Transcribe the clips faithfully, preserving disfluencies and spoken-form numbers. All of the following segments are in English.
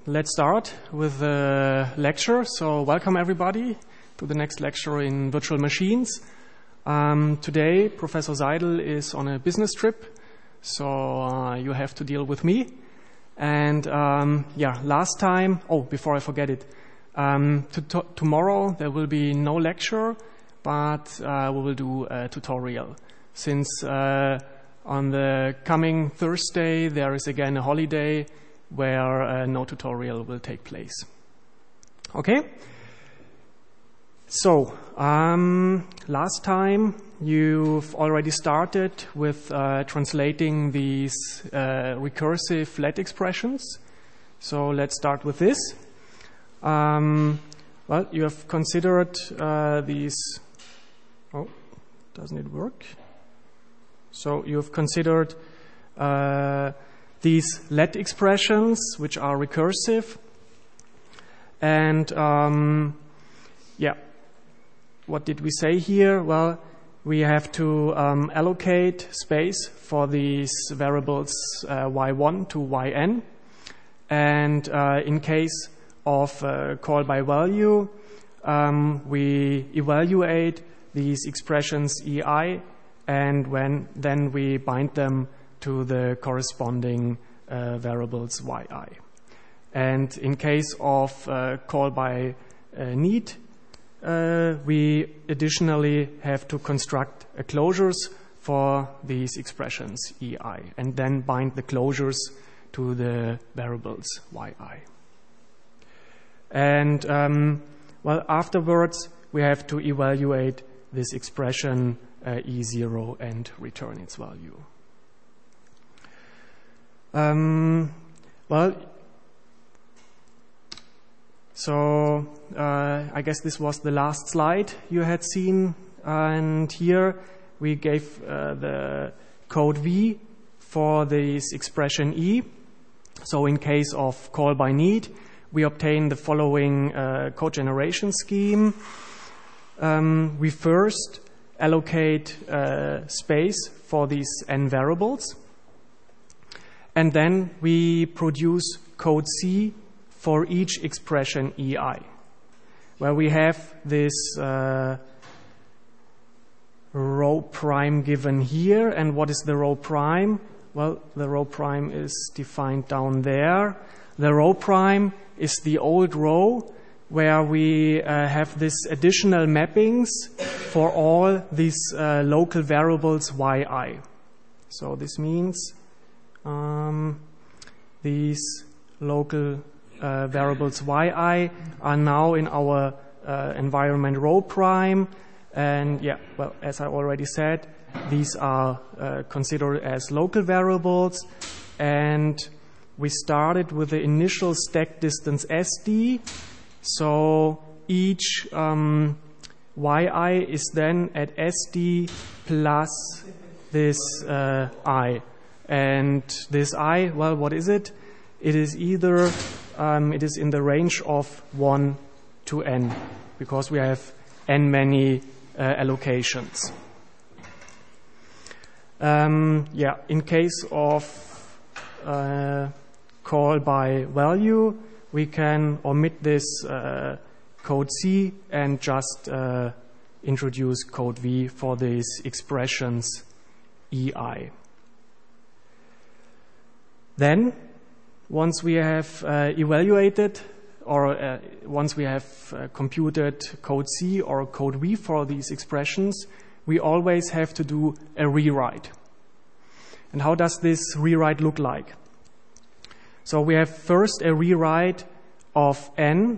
let's start with the lecture. So welcome everybody to the next lecture in virtual machines. Um, today Professor Seidel is on a business trip, so uh, you have to deal with me. And um, yeah, last time, oh, before I forget it, um, to to tomorrow there will be no lecture, but uh, we will do a tutorial. Since uh, on the coming Thursday there is again a holiday where uh, no tutorial will take place. Okay? So, um, last time you've already started with uh, translating these uh, recursive let expressions. So let's start with this. Um, well, you have considered uh, these... Oh, doesn't it work? So you've considered uh, these let expressions, which are recursive. And um, yeah, what did we say here? Well, we have to um, allocate space for these variables uh, y one to yn. And uh, in case of uh, call by value, um, we evaluate these expressions ei, and when then we bind them to the corresponding uh, variables yi. And in case of uh, call by uh, need, uh, we additionally have to construct a closures for these expressions ei, and then bind the closures to the variables yi. And um, well, afterwards we have to evaluate this expression uh, e zero and return its value. Um, well, so uh, I guess this was the last slide you had seen, and here we gave uh, the code V for this expression E. So in case of call by need, we obtain the following uh, code generation scheme. Um, we first allocate uh, space for these n variables, and then we produce code C for each expression ei, where we have this uh, row prime given here. And what is the row prime? Well, the row prime is defined down there. The row prime is the old row where we uh, have this additional mappings for all these uh, local variables yi. So this means um, these local uh, variables yi are now in our uh, environment row prime. And yeah, well, as I already said, these are uh, considered as local variables. And we started with the initial stack distance sd. So each um, yi is then at sd plus this uh, I. And this I, well, what is it? It is either, um, it is in the range of one to n, because we have n many uh, allocations. Um, yeah, in case of uh, call by value, we can omit this uh, code C and just uh, introduce code V for these expressions ei. Then, once we have uh, evaluated, or uh, once we have uh, computed code C or code V for these expressions, we always have to do a rewrite. And how does this rewrite look like? So we have first a rewrite of n.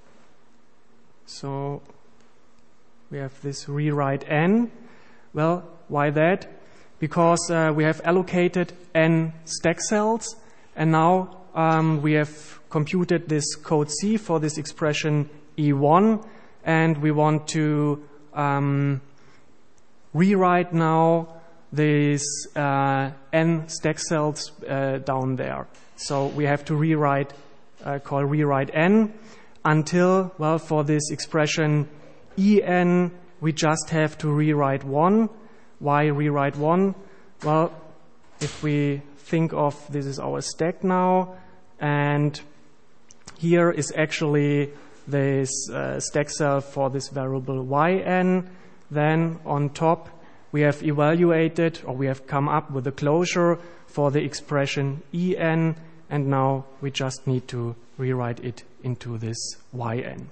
So we have this rewrite n. Well, why that? Because uh, we have allocated n stack cells, and now um, we have computed this code C for this expression e one, and we want to um, rewrite now these uh, n stack cells uh, down there. So we have to rewrite, uh, call rewrite n, until, well, for this expression en, we just have to rewrite one. Why rewrite one? Well, if we think of this is our stack now, and here is actually this uh, stack self for this variable yn. Then on top we have evaluated, or we have come up with a closure for the expression en, and now we just need to rewrite it into this yn.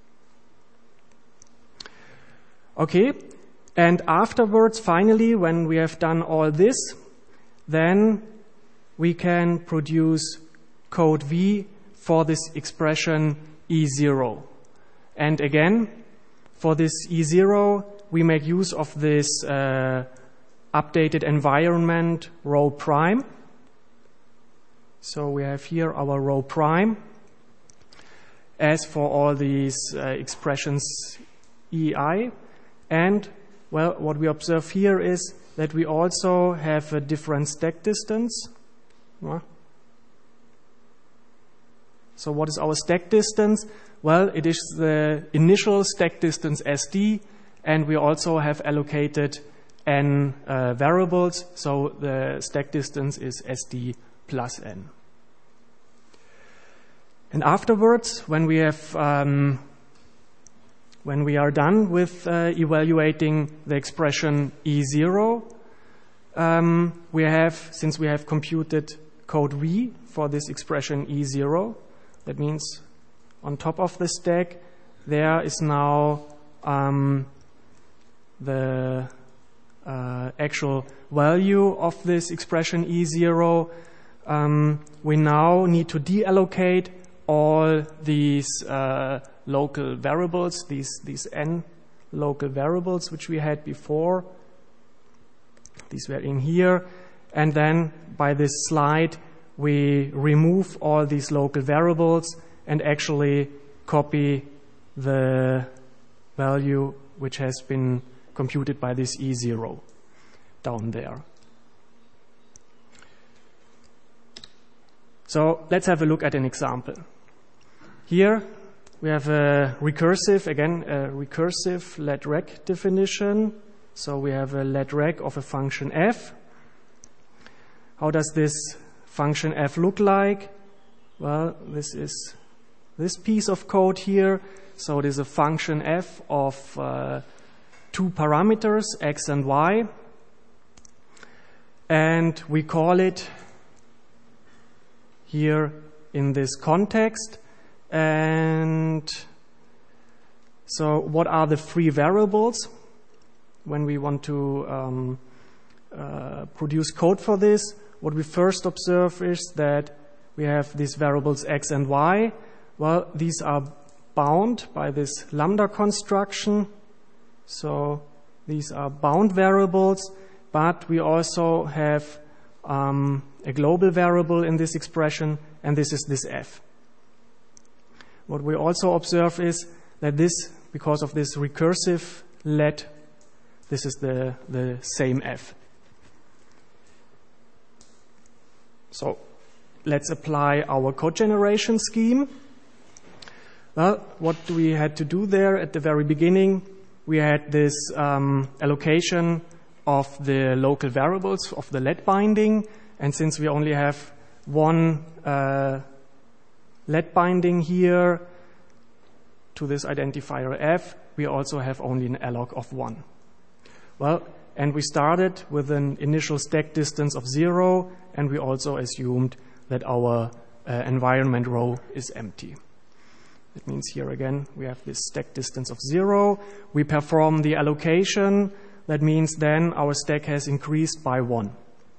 Okay, and afterwards, finally, when we have done all this, then we can produce code V for this expression E zero. And again, for this E zero, we make use of this uh, updated environment rho prime. So we have here our rho prime. As for all these uh, expressions E I. And, well, what we observe here is that we also have a different stack distance. So what is our stack distance? Well, it is the initial stack distance S D, and we also have allocated n uh, variables, so the stack distance is S D plus n. And afterwards, when we have um, when we are done with uh, evaluating the expression E zero, um, we have, since we have computed code V for this expression E zero, that means on top of the stack, there is now um, the uh, actual value of this expression E zero. Um, we now need to deallocate all these uh, local variables, these, these n local variables which we had before. These were in here. And then by this slide, we remove all these local variables and actually copy the value which has been computed by this E zero down there. So let's have a look at an example. Here we have a recursive, again, a recursive let rec definition. So we have a let rec of a function f. How does this function f look like? Well, this is this piece of code here. So it is a function f of uh, two parameters, x and y. And we call it here in this context. And so what are the free variables when we want to um, uh, produce code for this? What we first observe is that we have these variables x and y. Well, these are bound by this lambda construction. So these are bound variables, but we also have um, a global variable in this expression, and this is this f. What we also observe is that this, because of this recursive let, this is the, the same f. So let's apply our code generation scheme. Well, what we had to do there at the very beginning, we had this um, allocation of the local variables of the let binding, and since we only have one uh, let binding here to this identifier f, we also have only an alloc of one. Well, and we started with an initial stack distance of zero, and we also assumed that our uh, environment row is empty. That means here again we have this stack distance of zero. We perform the allocation. That means then our stack has increased by one.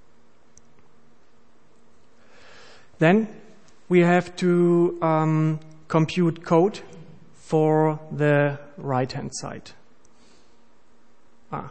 Then we have to um, compute code for the right-hand side. Ah.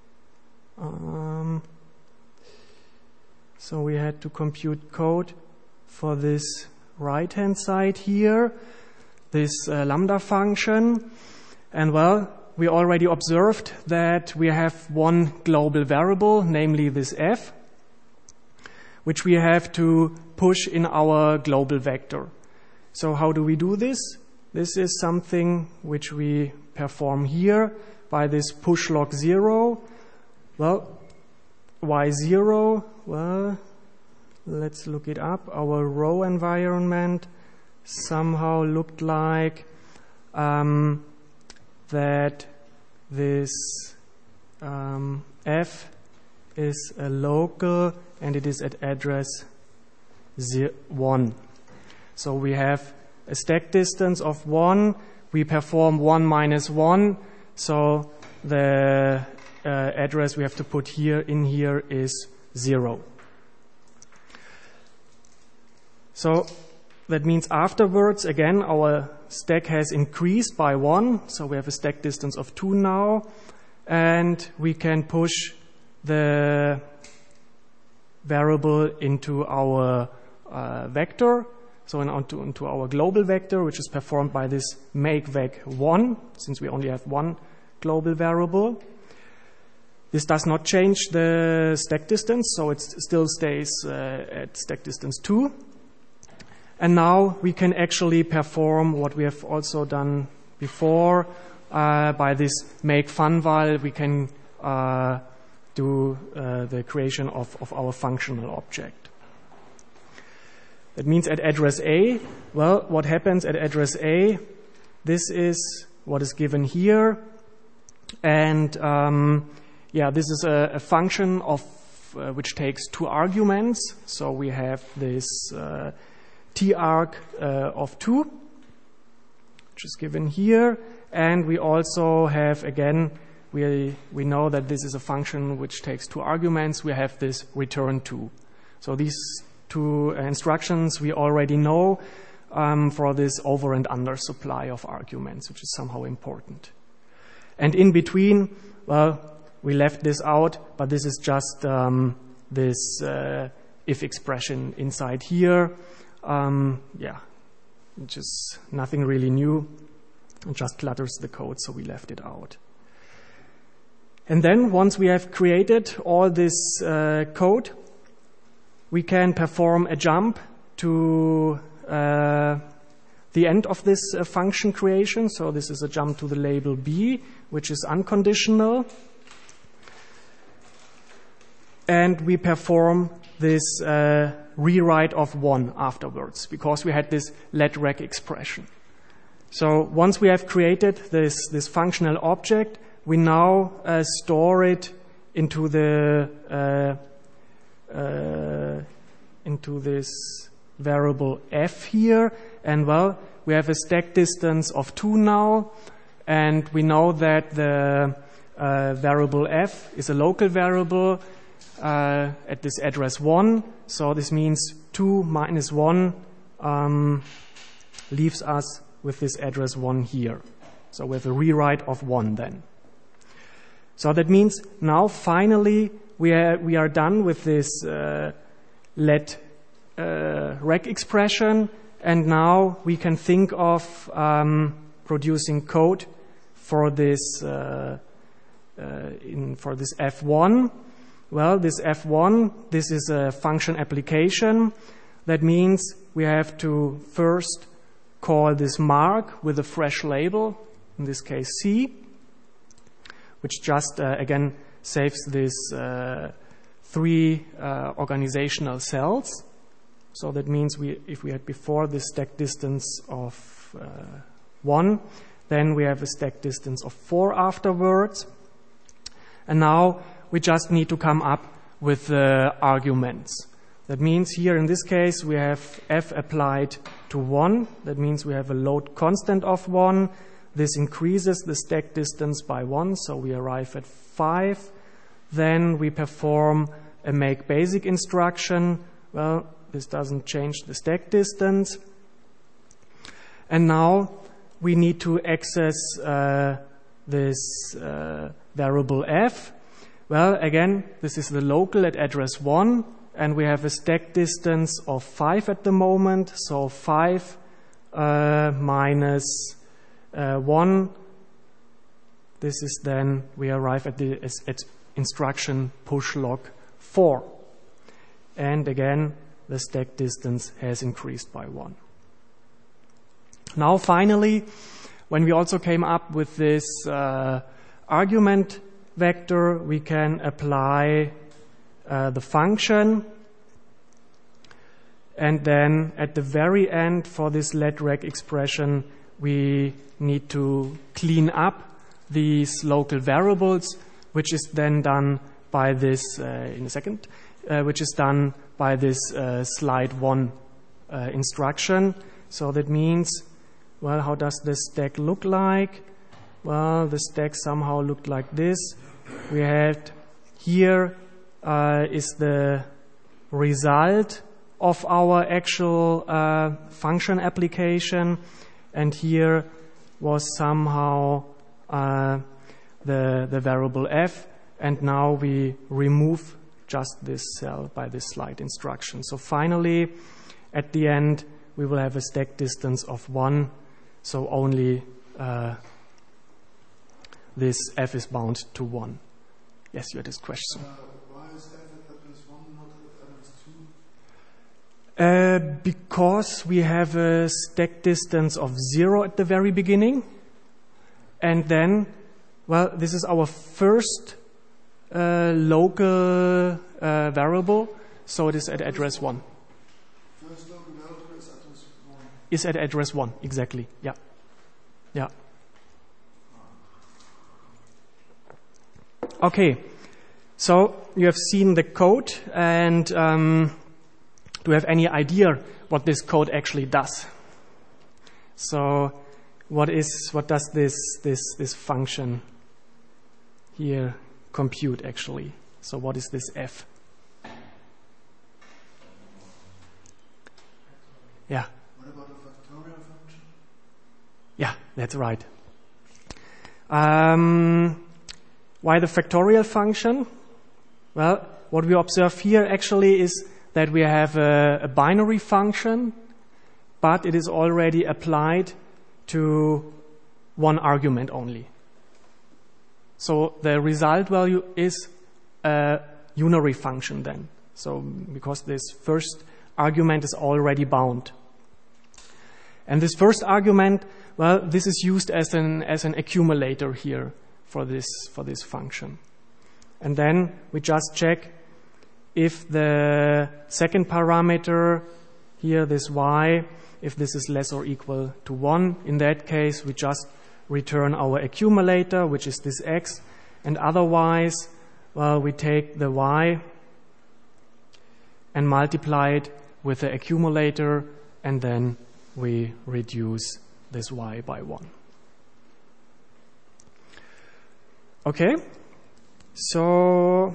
Um, so we had to compute code for this right-hand side here, this uh, lambda function. And well, we already observed that we have one global variable, namely this f, which we have to push in our global vector. So how do we do this? This is something which we perform here by this push log zero. Well, why zero? Well, let's look it up. Our row environment somehow looked like um, that this um, f is a local and it is at address one. So we have a stack distance of one. We perform one minus one. So the uh, address we have to put here in here is zero. So that means afterwards, again, our stack has increased by one. So we have a stack distance of two now. And we can push the variable into our uh, vector, so in, onto, into our global vector, which is performed by this make vec one, since we only have one global variable. This does not change the stack distance, so it still stays uh, at stack distance two. And now we can actually perform what we have also done before. Uh, by this make funval, we can uh, do uh, the creation of, of our functional object. That means at address A, well, what happens at address A? This is what is given here. And um, yeah, this is a, a function of uh, which takes two arguments. So we have this uh, t-arg uh, of two, which is given here. And we also have, again, we, we know that this is a function which takes two arguments. We have this return two. So these two instructions we already know um, for this over and under supply of arguments, which is somehow important. And in between, well, we left this out, but this is just um, this uh, if expression inside here. Um, yeah, which is nothing really new. It just clutters the code, so we left it out. And then once we have created all this uh, code, we can perform a jump to uh, the end of this uh, function creation. So this is a jump to the label B, which is unconditional. And we perform this uh, rewrite of one afterwards, because we had this let rec expression. So once we have created this, this functional object, we now uh, store it into the uh, uh, into this variable f here. And well, we have a stack distance of two now, and we know that the uh, variable f is a local variable uh, at this address one. So this means two minus one um, leaves us with this address one here. So we have a rewrite of one then. So that means now finally we are, we are done with this uh, let uh, rec expression, and now we can think of um, producing code for this uh, uh, in for this f one. Well, this f one, this is a function application. That means we have to first call this mark with a fresh label, in this case C, which just, uh, again, saves this uh, three uh, organizational cells. So that means we, if we had before this stack distance of uh, one, then we have a stack distance of four afterwards. And now we just need to come up with the arguments. That means here in this case we have f applied to one. That means we have a load constant of one. This increases the stack distance by one, so we arrive at five. Then we perform a make basic instruction. Well, this doesn't change the stack distance. And now we need to access uh, this uh, variable f. Well, again, this is the local at address one. And we have a stack distance of five at the moment. So five uh, minus uh, one. This is then, we arrive at the at instruction push log four. And again, the stack distance has increased by one. Now finally, when we also came up with this uh, argument vector, we can apply Uh, the function, And then at the very end, for this let rec expression, we need to clean up these local variables, which is then done by this, uh, in a second, uh, which is done by this uh, slide one uh, instruction. So that means, well, how does the stack look like? Well, the stack somehow looked like this. We had here uh, is the result of our actual uh, function application, and here was somehow uh, the, the variable f, and now we remove just this cell by this slide instruction. So finally, at the end, we will have a stack distance of one, so only uh, this f is bound to one. Yes, you had this question. Uh, why is f at address one not at address two? Uh, because we have a stack distance of zero at the very beginning, and then, well, this is our first uh, local uh, variable, so it is at address one. First local variable is address one. Is at address one, exactly. Yeah, yeah. Okay, so you have seen the code, and um, do you have any idea what this code actually does? So, what is what does this this this function here compute actually? So, what is this f? Yeah. What about a factorial function? Yeah, that's right. Um, why the factorial function? Well, what we observe here actually is that we have a, a binary function, but it is already applied to one argument only. So the result value is a unary function then. So because this first argument is already bound. And this first argument, well, this is used as an as an accumulator here for this for this function. And then we just check if the second parameter here, this y, if this is less or equal to one. In that case, we just return our accumulator, which is this x, and otherwise, well, we take the y and multiply it with the accumulator, and then we reduce this y by one. Okay, so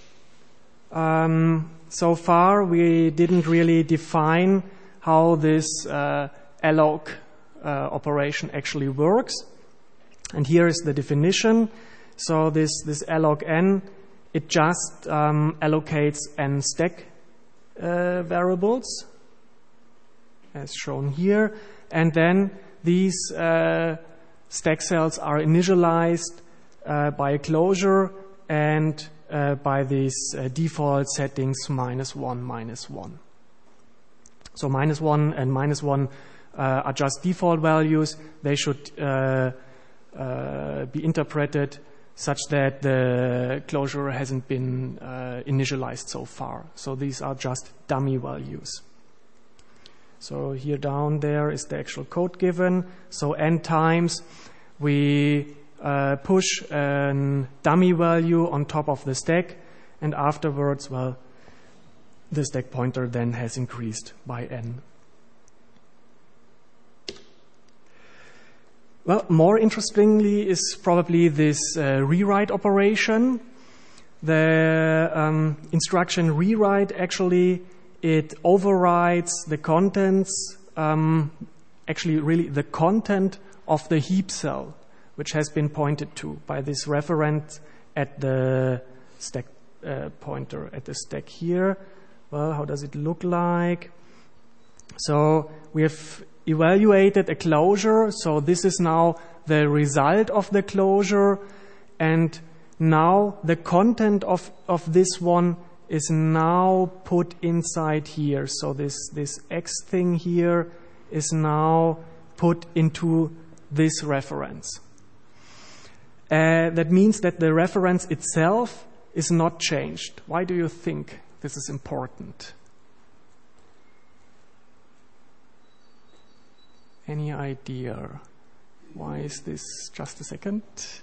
um, so far we didn't really define how this uh, alloc uh, operation actually works, and here is the definition. So this this alloc n, it just um, allocates n stack uh, variables, as shown here, and then these uh, stack cells are initialized uh, by a closure and uh, by these uh, default settings minus one, minus one. So minus one and minus one uh, are just default values. They should uh, uh, be interpreted such that the closure hasn't been uh, initialized so far. So these are just dummy values. So here down there is the actual code given. So n times we uh, push a dummy value on top of the stack, and afterwards, well, the stack pointer then has increased by n. Well, more interestingly is probably this uh, rewrite operation. The um, instruction rewrite actually, it overrides the contents, um, actually really the content of the heap cell, which has been pointed to by this reference at the stack uh, pointer, at the stack here. Well, how does it look like? So we have evaluated a closure. So this is now the result of the closure. And now the content of, of this one is now put inside here. So this, this X thing here is now put into this reference. Uh, that means that the reference itself is not changed. Why do you think this is important? Any idea? Why is this? Just a second.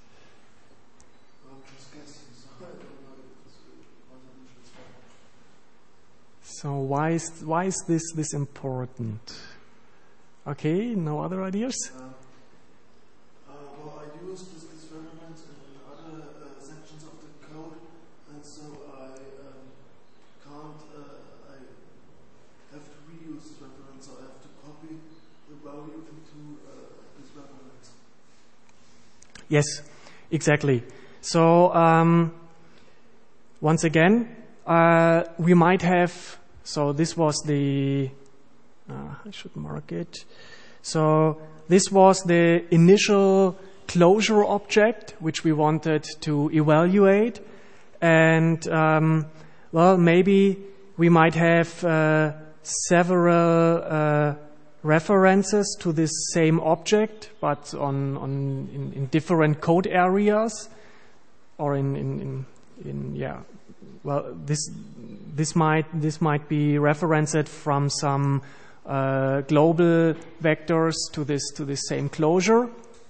I'm just guessing, so I don't know if it's one dimensional spectrum. So why is why is this this important? Okay, no other ideas? Uh, uh, well, I use this, this reference in, in other uh, sections of the code, and so I um, can't, uh, I have to reuse this reference, so I have to copy the value into uh, this reference. Yes, exactly. So um, once again, uh, we might have, so this was the, uh, I should mark it. So this was the initial closure object which we wanted to evaluate. And um, well, maybe we might have uh, several uh, references to this same object, but on, on in, in different code areas, or in, in, in, in yeah. Well, this this might this might be referenced from some uh, global vectors to this to this same closure.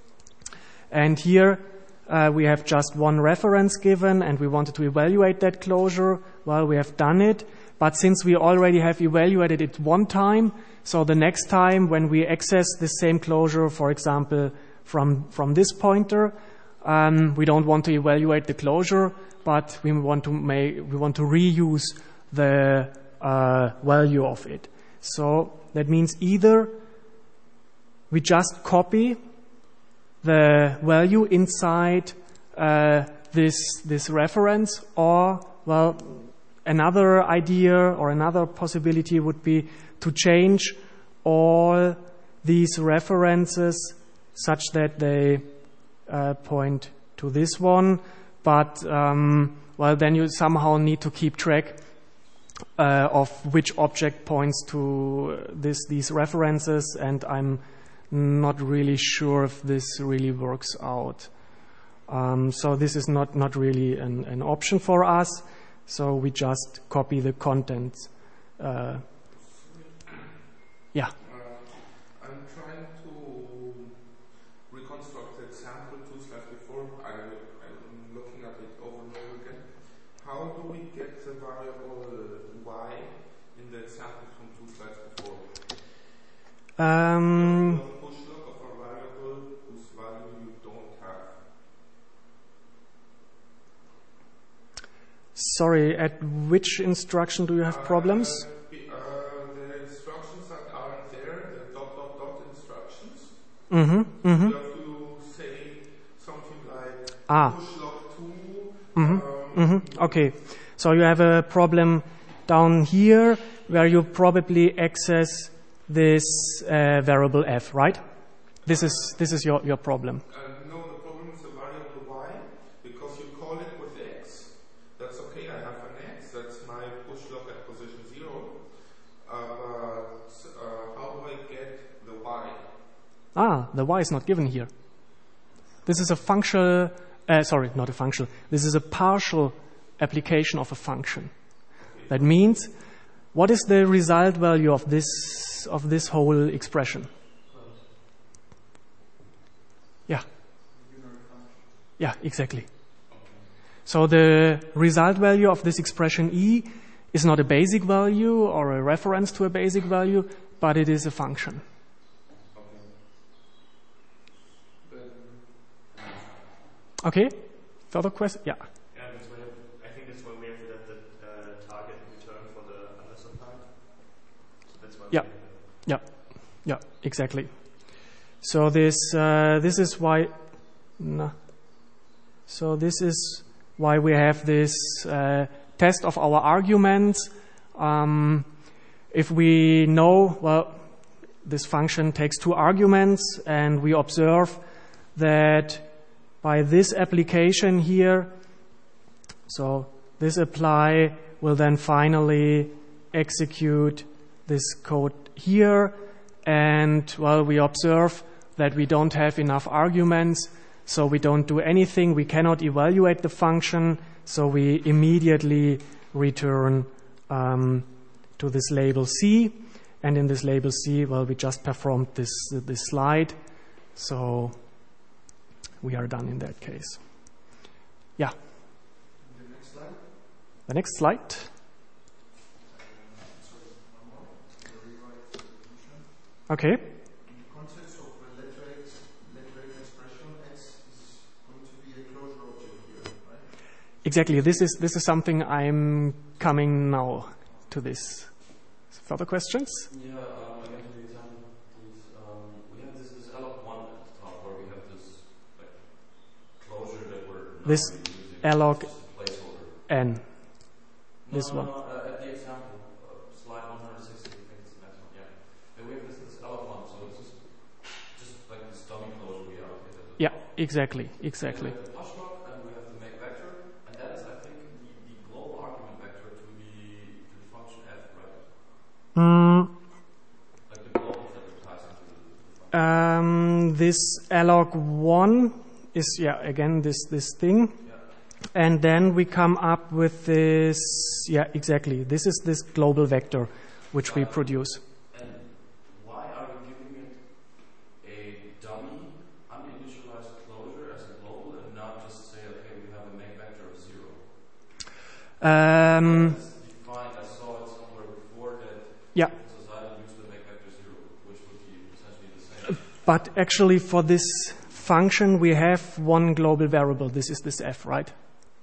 And here uh, we have just one reference given, and we wanted to evaluate that closure. Well, we have done it, but since we already have evaluated it one time, so the next time when we access the same closure, for example, from from this pointer, um, we don't want to evaluate the closure, but we want to make we want to reuse the uh, value of it. So that means either we just copy the value inside uh, this this reference, or well, another idea or another possibility would be to change all these references such that they uh, point to this one. But um, well, then you somehow need to keep track uh, of which object points to this these references, and I'm not really sure if this really works out. Um, so this is not not really an, an option for us. So we just copy the contents. Uh, yeah. Uh, I'm trying to reconstruct the example two slides before. I, I'm looking at it over and over again. How do we get the variable y in the example from two slides before? Um, So push log of a variable whose value you don't have. Sorry, at which instruction do you have problems? Uh, uh, the instructions that aren't there, the dot dot dot instructions. Mm-hmm. Mm-hmm. You have to say something like Ah. push log two. Mm-hmm. Um, Mm-hmm. Okay. So you have a problem down here where you probably access this uh, variable f, right? This is this is your your problem. Uh, no, the problem is the variable y, because you call it with x. That's okay, I have an x, that's my push log at position zero. Uh, but uh, how do I get the y? Ah, the y is not given here. This is a functional, uh, sorry, not a function. This is a partial application of a function. That means, what is the result value of this of this whole expression? Yeah. Yeah, exactly. So the result value of this expression E is not a basic value or a reference to a basic value, but it is a function. Okay? Further question? Yeah. Yeah, that's when I think that's when we have the, the uh, target return for the undersum part. So that's why. Yeah. Yeah. Yeah. Exactly. So this uh, this is why. No. So this is why we have this uh, test of our arguments. Um, if we know, well, this function takes two arguments, and we observe that by this application here, so this apply will then finally execute this code here, and well, we observe that we don't have enough arguments, so we don't do anything. We cannot evaluate the function, so we immediately return um, to this label C. And in this label C, well, we just performed this, this slide. So we are done in that case. Yeah. The next slide. The next slide. Okay. In the context of a let rate, let rate expression, X is going to be a closure object here, right? Exactly. This is this is something I'm coming now to this. Further questions? Yeah, um, again, for the example, please. Um, we have this, this alloc one at the top where we have this like closure that we're not This really using. alloc It's just a placeholder. N. No, This no, one. no, uh, at the example, uh, slide one hundred sixty, I think it's the next one, yeah. And we have this, this alloc one, so it's just, just like this dummy closure we allocated. at the Yeah, top. exactly, exactly. We have the push lock, and we have the make vector, and that is, I think, the, the global argument vector to the, to the function f, right? Mm, Like the global that it ties into the, the function. um, this alloc one is, yeah, again, this, this thing. Yeah. And then we come up with this, yeah, exactly. This is this global vector which we produce. And why are we giving it a dummy, uninitialized closure as a global and not just say, okay, we have a make vector of zero? Um, It's defined, I saw it somewhere before that yeah, society used the make vector zero, which would be essentially the same. but actually for this function we have one global variable. This is this f, right?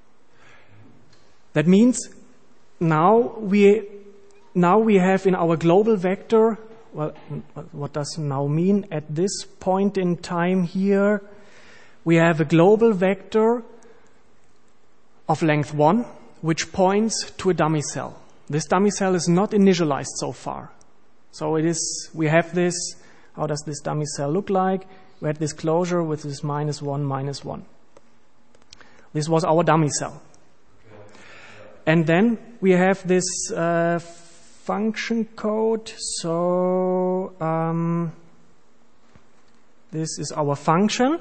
That means now we now we have in our global vector, well, what does now mean? At this point in time here, we have a global vector of length one, which points to a dummy cell. This dummy cell is not initialized so far. So it is, we have this, how does this dummy cell look like? We had this closure with this minus one, minus one. This was our dummy cell. And then we have this uh, function code. So um, this is our function.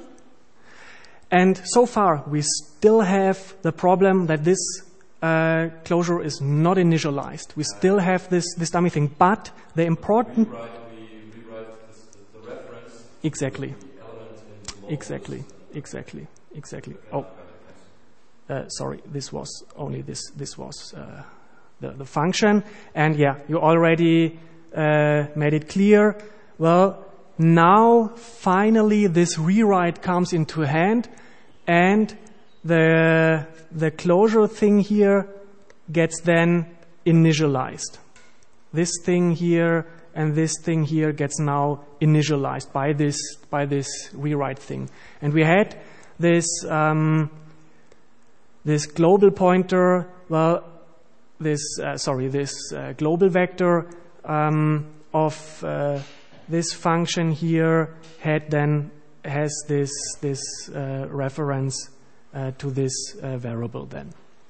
And so far, we still have the problem that this uh, closure is not initialized. We still have this, this dummy thing. But the important... Rewrite, we rewrite this, the, the reference. Exactly. To the element in the global Exactly. system. Exactly. Exactly. Okay, Oh. got it, thanks. Uh, sorry, this was only this. This was uh, the the function, and yeah, you already uh, made it clear. Well, now finally this rewrite comes into hand, and the the closure thing here gets then initialized. This thing here and this thing here gets now initialized by this by this rewrite thing, and we had this. Um, This global pointer, well, this, uh, sorry, this uh, global vector um, of uh, this function here had then has this this uh, reference uh, to this uh, variable then.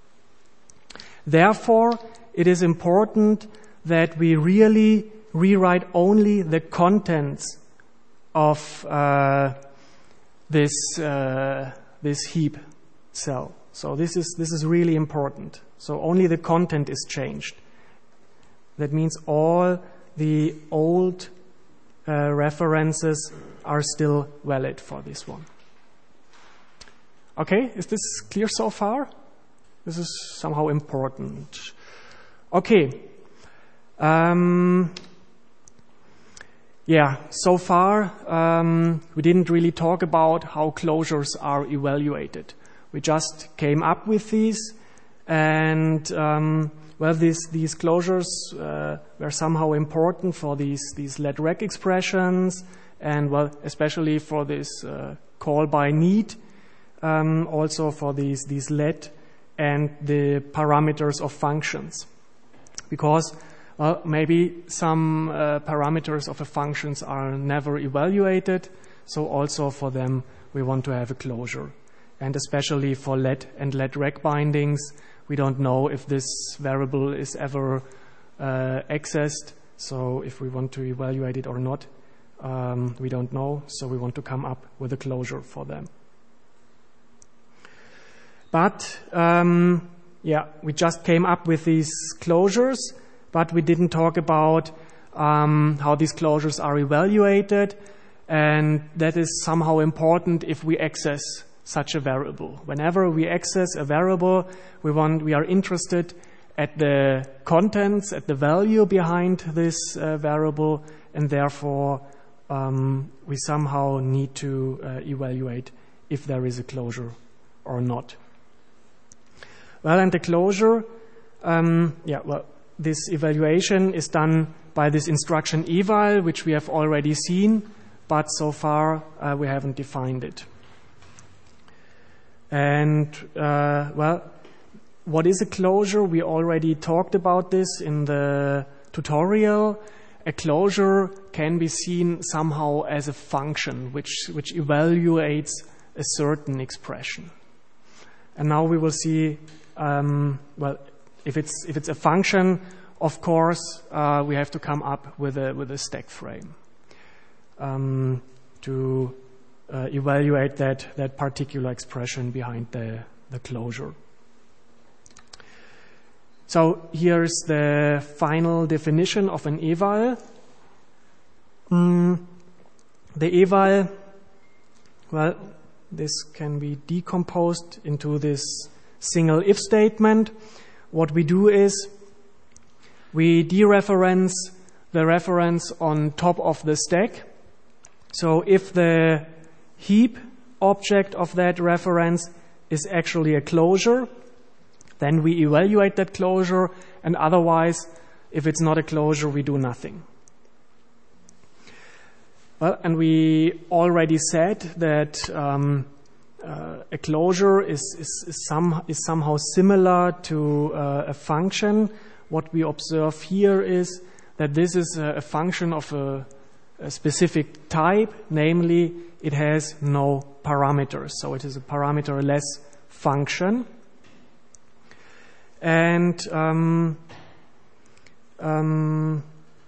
Therefore, it is important that we really rewrite only the contents of uh, this uh, this heap cell. So this is this is really important. So only the content is changed. That means all the old uh, references are still valid for this one. Okay, is this clear so far? This is somehow important. Okay. Um, yeah, so far um, we didn't really talk about how closures are evaluated. We just came up with these, and um, well, these these closures uh, were somehow important for these these let rec expressions, and well, especially for this uh, call by need, um, also for these these let and the parameters of functions, because well, maybe some uh, parameters of the functions are never evaluated, so also for them we want to have a closure. And especially for let and let rec bindings, we don't know if this variable is ever uh, accessed. So if we want to evaluate it or not, um, we don't know. So we want to come up with a closure for them. But um, yeah, we just came up with these closures, but we didn't talk about um, how these closures are evaluated, and that is somehow important if we access such a variable. Whenever we access a variable, we want, we are interested at the contents, at the value behind this uh, variable, and therefore um, we somehow need to uh, evaluate if there is a closure or not. Well, and the closure, um, yeah, well, this evaluation is done by this instruction eval, which we have already seen, but so far uh, we haven't defined it. And, uh, well, what is a closure? We already talked about this in the tutorial. A closure can be seen somehow as a function which, which evaluates a certain expression. And now we will see, um, well, if it's, if it's a function, of course, uh, we have to come up with a, with a stack frame um, to uh, evaluate that, that particular expression behind the, the closure. So here's the final definition of an eval. Mm, the eval, well, this can be decomposed into this single if statement. What we do is we dereference the reference on top of the stack. So if the heap object of that reference is actually a closure, then we evaluate that closure, and otherwise, if it's not a closure, we do nothing. Well, and we already said that um, uh, a closure is, is, is, some, is somehow similar to uh, a function. What we observe here is that this is a, a function of a, a specific type, namely it has no parameters, so it is a parameterless function. And um, um,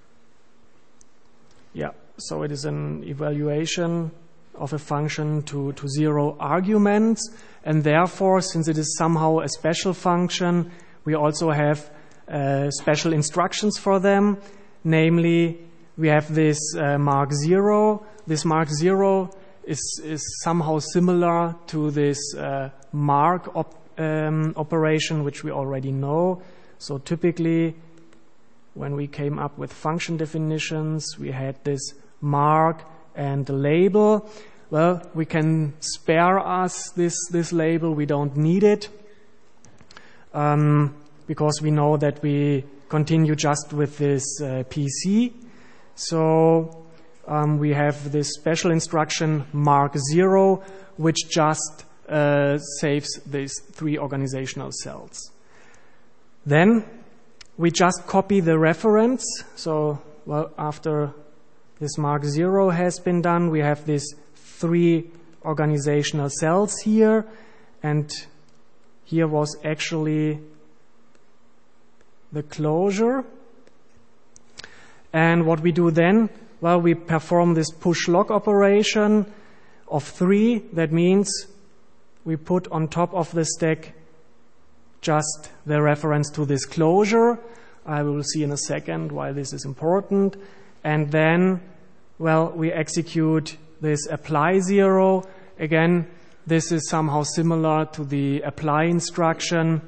yeah, so it is an evaluation of a function to, to zero arguments, and therefore, since it is somehow a special function, we also have uh, special instructions for them. Namely, we have this uh, mark zero. This mark zero is, is somehow similar to this uh, mark op Um, operation, which we already know. So typically, when we came up with function definitions, we had this mark and the label. Well, we can spare us this, this label. We don't need it um, because we know that we continue just with this uh, P C. So um, we have this special instruction mark zero, which just Uh, saves these three organizational cells. Then we just copy the reference. So, well, after this mark zero has been done, we have these three organizational cells here, and here was actually the closure. And what we do then, well, we perform this push log operation of three. That means we put on top of the stack just the reference to this closure. I will see in a second why this is important. And then, well, we execute this apply zero. Again, this is somehow similar to the apply instruction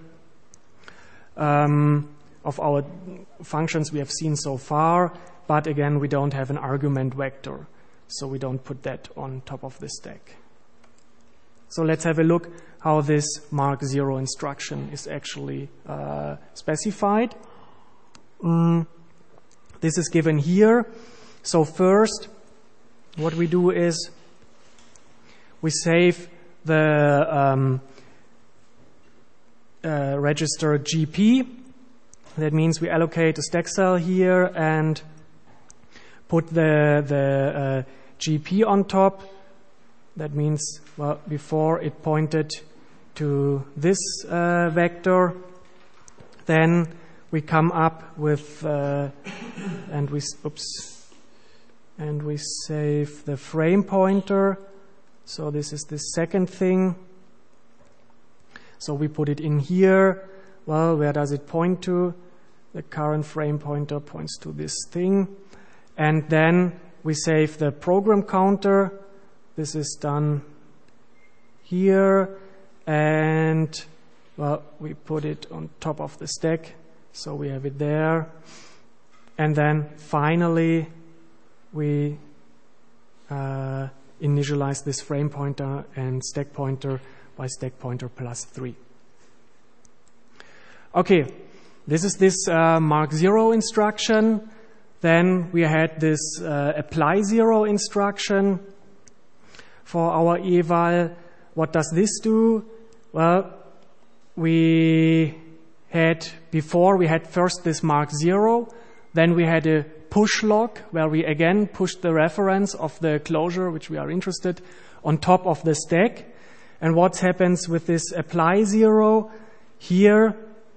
um, of our functions we have seen so far. But again, we don't have an argument vector, so we don't put that on top of the stack. So let's have a look how this mark zero instruction is actually uh, specified. Mm, this is given here. So first, what we do is we save the um, uh, register G P. That means we allocate a stack cell here and put the, the uh, G P on top. That means, well, before it pointed to this uh, vector. Then we come up with, uh, and we, oops, and we save the frame pointer. So this is the second thing. So we put it in here. Well, where does it point to? The current frame pointer points to this thing. and then we save the program counter. This is done here, and well, we put it on top of the stack, so we have it there. And then finally, we uh, initialize this frame pointer and stack pointer by stack pointer plus three. Okay, this is this uh, mark zero instruction. Then we had this uh, apply zero instruction for our eval. What does this do? Well, we had, before we had first this mark zero, then we had a push log where we again pushed the reference of the closure, which we are interested, on top of the stack. And what happens with this apply zero? Here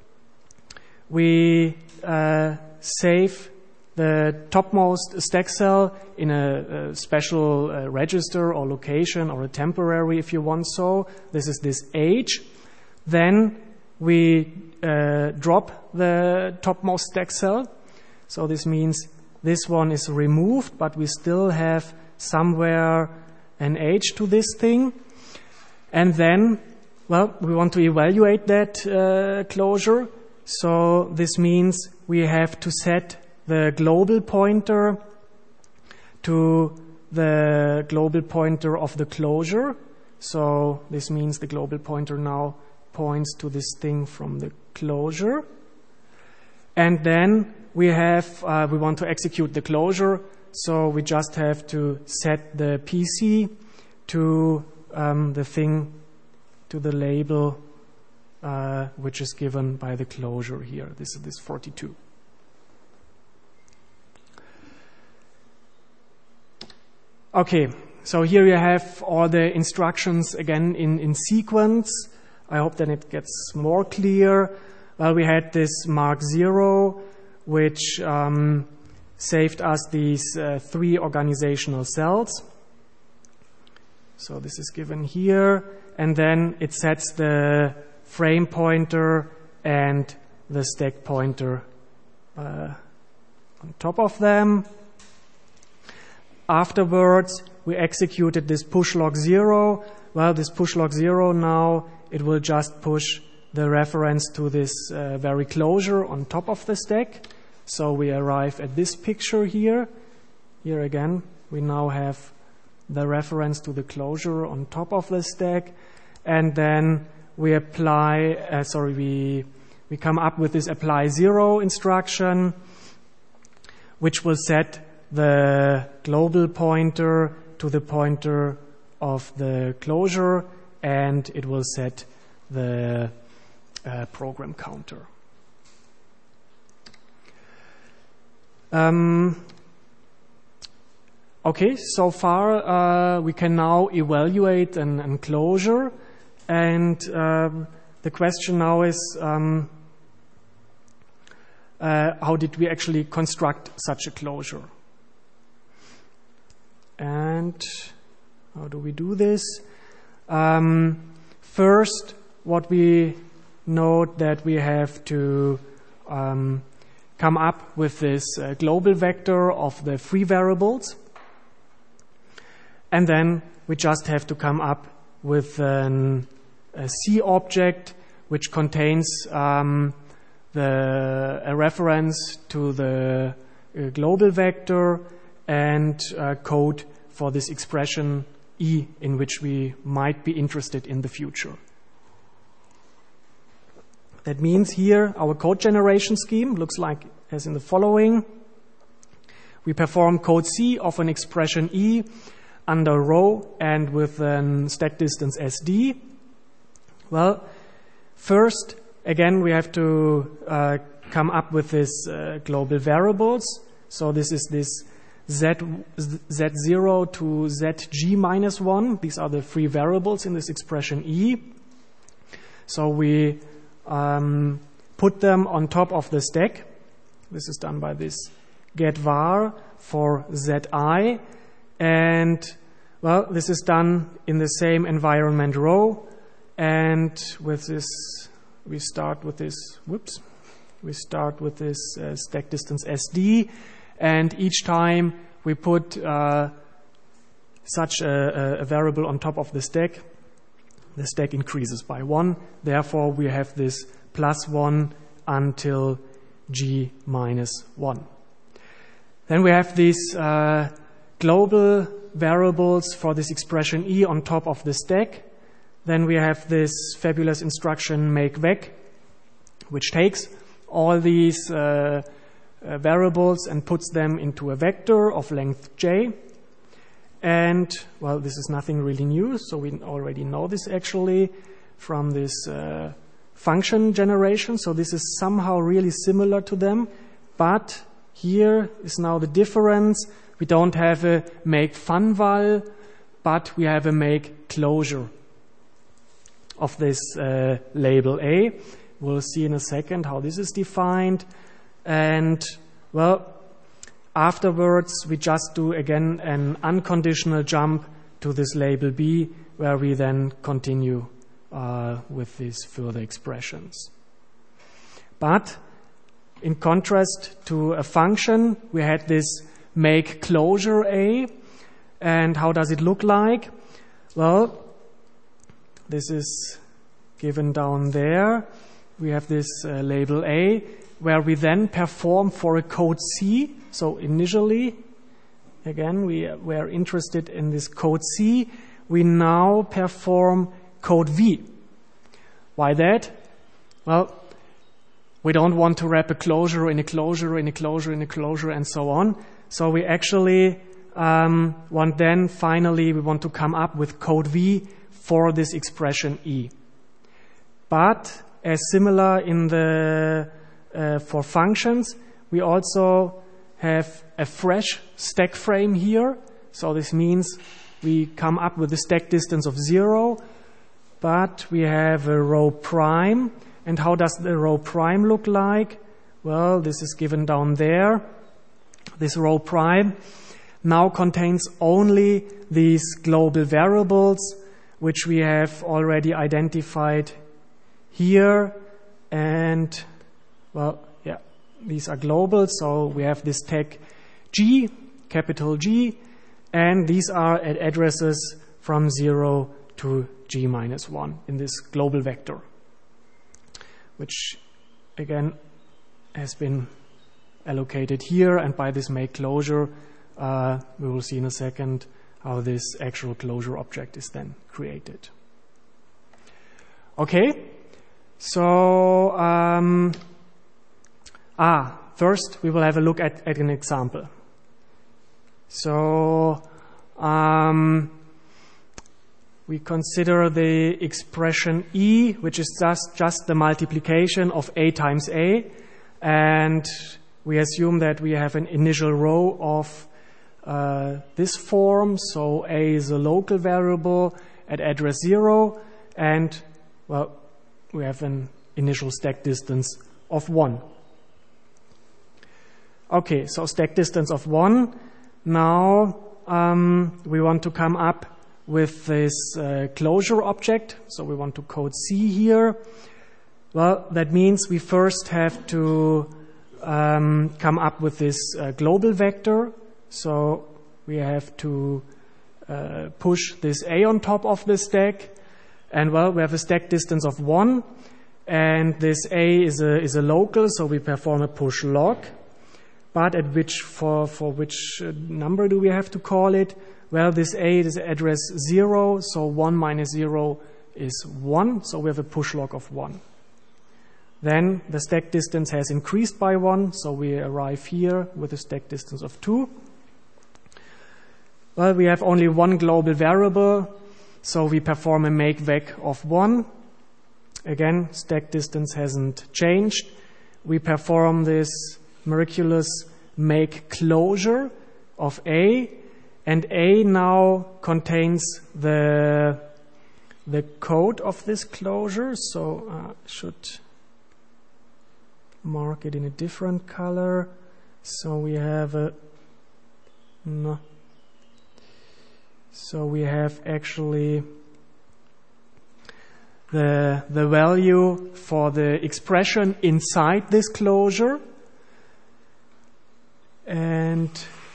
we uh, save the topmost stack cell in a, a special uh, register or location or a temporary, if you want so. This is this age. Then we uh, drop the topmost stack cell. So this means this one is removed, but we still have somewhere an age to this thing. And then, well, we want to evaluate that uh, closure. So this means we have to set the global pointer to the global pointer of the closure. So this means the global pointer now points to this thing from the closure. And then we have, uh, we want to execute the closure. So we just have to set the P C to um, the thing, to the label, uh, which is given by the closure here. This is this forty-two. Okay, so here you have all the instructions again in, in sequence. I hope then it gets more clear. Well, we had this mark zero, which um, saved us these uh, three organizational cells. So this is given here. And then it sets the frame pointer and the stack pointer uh, on top of them. Afterwards, we executed this push log zero. Well, this push log zero now, it will just push the reference to this uh, very closure on top of the stack. So we arrive at this picture here. Here again, we now have the reference to the closure on top of the stack. And then we apply, uh, sorry, we, we come up with this apply zero instruction, which will set the global pointer to the pointer of the closure, and it will set the uh, program counter. Um, okay, so far uh, we can now evaluate an, an closure, and um, the question now is um, uh, how did we actually construct such a closure? And how do we do this? Um, first, what we note that we have to um, come up with this uh, global vector of the free variables. And then we just have to come up with an, a C object which contains um, the, a reference to the uh, global vector and uh, code for this expression E in which we might be interested in the future. That means here our code generation scheme looks like as in the following. We perform code C of an expression E under row and with a stack distance S D. Well, first, again, we have to uh, come up with this uh, global variables. So this is this Z, Z zero to Z G minus one. These are the free variables in this expression E. So we um, put them on top of the stack. This is done by this get var for Zi. And, well, this is done in the same environment row. And with this, we start with this, whoops, we start with this uh, stack distance S D. and each time we put uh, such a, a variable on top of the stack, the stack increases by one. Therefore, we have this plus one until g minus one. Then we have these uh, global variables for this expression e on top of the stack. Then we have this fabulous instruction make vec, which takes all these uh, uh, variables and puts them into a vector of length j. And, well, this is nothing really new, so we already know this actually from this uh, function generation. So this is somehow really similar to them, but here is now the difference. We don't have a make funval, but we have a make closure of this uh, label A. We'll see in a second how this is defined. And, well, afterwards, we just do again an unconditional jump to this label B, where we then continue uh, with these further expressions. But in contrast to a function, we had this make closure A. And how does it look like? Well, this is given down there. We have this uh, label A, where we then perform for a code C. So initially, again, we were interested in this code C. We now perform code V. Why that? Well, we don't want to wrap a closure in a closure in a closure in a closure and so on. So we actually um, want then finally we want to come up with code V for this expression E. But as similar in the uh, for functions, we also have a fresh stack frame here. So this means we come up with a stack distance of zero, but we have a row prime. And how does the row prime look like? Well, this is given down there. This row prime now contains only these global variables, which we have already identified here. And, well, yeah, these are global. So we have this tag G, capital G, and these are at addresses from zero to G minus one in this global vector, which again has been allocated here, and by this make closure, uh, we will see in a second how this actual closure object is then created. Okay, so um, ah, first we will have a look at, at an example. So um, we consider the expression E, which is just, just the multiplication of A times A, and we assume that we have an initial row of uh, this form. So A is a local variable at address zero, and, well, we have an initial stack distance of one. Okay, so stack distance of one. Now um, we want to come up with this uh, closure object. So we want to code C here. Well, that means we first have to um, come up with this uh, global vector. So we have to uh, push this A on top of the stack. And, well, we have a stack distance of one. And this A is a, is a local, so we perform a push log. But at which, for, for which number do we have to call it? Well, this A is address zero, so one minus zero is one, so we have a push log of one. Then the stack distance has increased by one, so we arrive here with a stack distance of two. Well, we have only one global variable, so we perform a make vec of one. Again, stack distance hasn't changed. We perform this miraculous make closure of A, and A now contains the the code of this closure, so I should mark it in a different color. So we have a no. So we have actually the the value for the expression inside this closure. And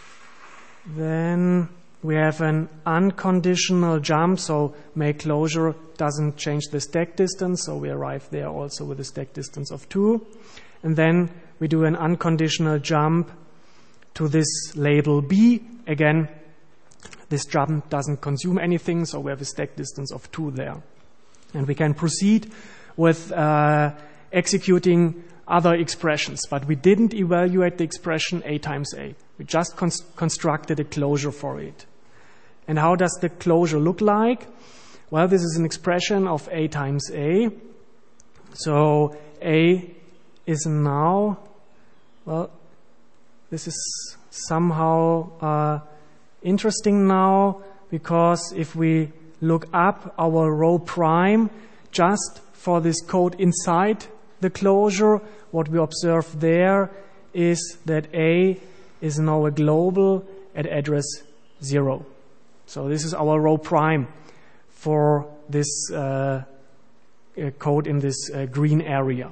then we have an unconditional jump, so make closure doesn't change the stack distance, so we arrive there also with a stack distance of two. And then we do an unconditional jump to this label B. Again, this jump doesn't consume anything, so we have a stack distance of two there. And we can proceed with uh, executing other expressions, but we didn't evaluate the expression A times A. We just cons- constructed a closure for it. And how does the closure look like? Well, this is an expression of A times A. So A is now, well, this is somehow uh, interesting now, because if we look up our row prime just for this code inside the closure, what we observe there is that A is now a global at address zero. So this is our row prime for this uh, uh, code in this uh, green area.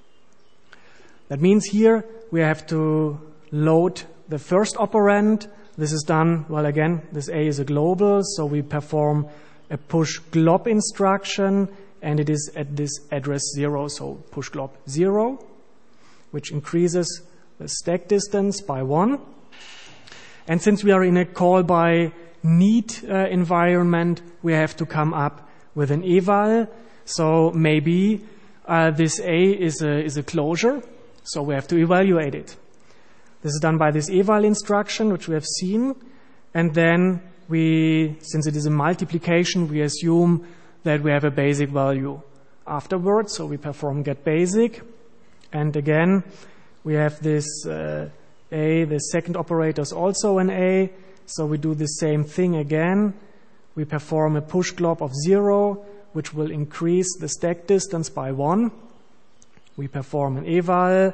That means here we have to load the first operand. This is done, well, again, this A is a global, so we perform a push glob instruction, and it is at this address zero, so push glob zero, which increases the stack distance by one. And since we are in a call by need uh, environment, we have to come up with an eval. So maybe uh, this A is a, is a closure, so we have to evaluate it. This is done by this eval instruction, which we have seen. And then we, since it is a multiplication, we assume that we have a basic value afterwards. So we perform get basic. And again, we have this uh, A, the second operator is also an A. So we do the same thing again. We perform a push glob of zero, which will increase the stack distance by one. We perform an eval.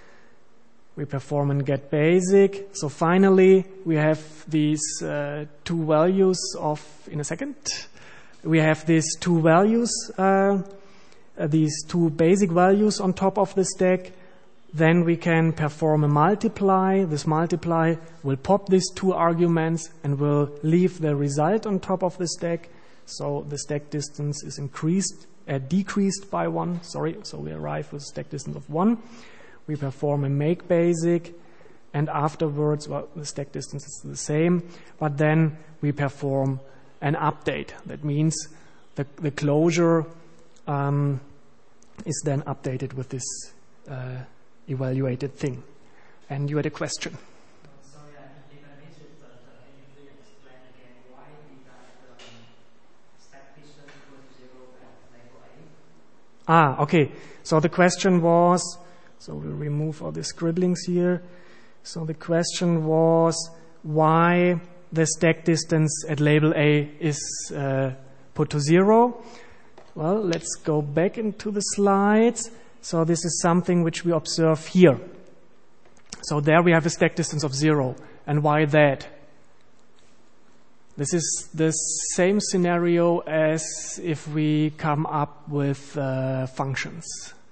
We perform an get basic. So finally, we have these uh, two values of, in a second, we have these two values, uh, uh, these two basic values on top of the stack. Then we can perform a multiply. This multiply will pop these two arguments and will leave the result on top of the stack. So the stack distance is increased, uh, decreased by one. Sorry, so we arrive with a stack distance of one. We perform a make basic, and afterwards, well, the stack distance is the same, but then we perform an update. That means the, the closure um, is then updated with this uh, evaluated thing. And you had a question. Sorry, I think I missed it, but uh, can you please explain again why did that um, stack distance equal to zero at label A? Ah, okay. So the question was, so we'll remove all the scribblings here. So the question was why the stack distance at label A is uh, put to zero. Well, let's go back into the slides. So this is something which we observe here. So there we have a stack distance of zero. And why that? This is the same scenario as if we come up with uh, functions.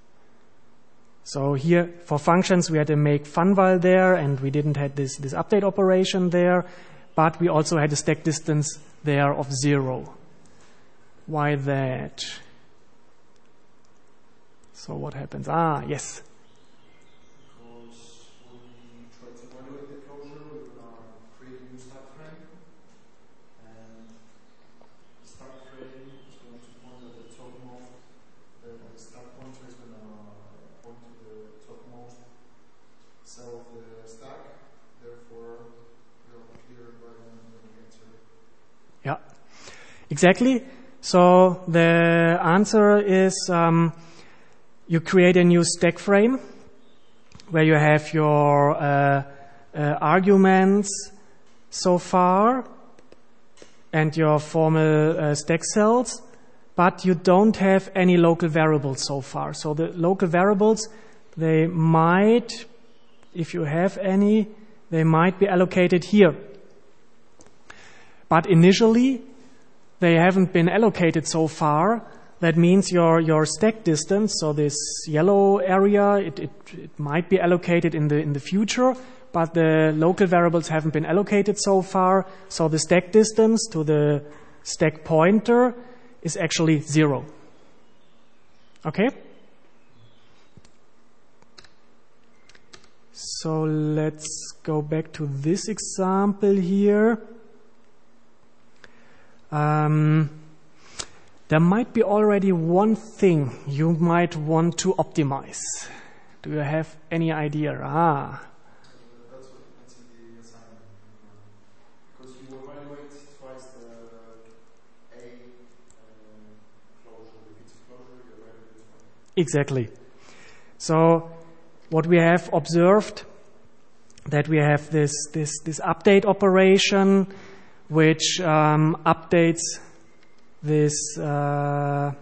So here, for functions, we had a make funval there, and we didn't have this, this update operation there, but we also had a stack distance there of zero. Why that? So what happens? Ah, yes. Because when we try to evaluate the closure, we're going to create a new start frame. And the start frame is going to point at the topmost. The start pointer is going to point to the topmost cell of the stack. Therefore, we have a clear environment when we get to it. Yeah, exactly. So the answer is um, you create a new stack frame where you have your uh, uh, arguments so far and your formal uh, stack cells, but you don't have any local variables so far. So the local variables, they might, if you have any, they might be allocated here. But initially, they haven't been allocated so far. That means your, your stack distance, so this yellow area, it, it, it might be allocated in the, in the future, but the local variables haven't been allocated so far. So the stack distance to the stack pointer is actually zero. Okay? So let's go back to this example here. Um, there might be already one thing you might want to optimize. Do you have any idea? Ah. That's what that's in the assignment. Because you evaluate twice the A um, closure. If it's a closure, you evaluate it twice. Exactly. So what we have observed, that we have this this this update operation, which um, updates this uh,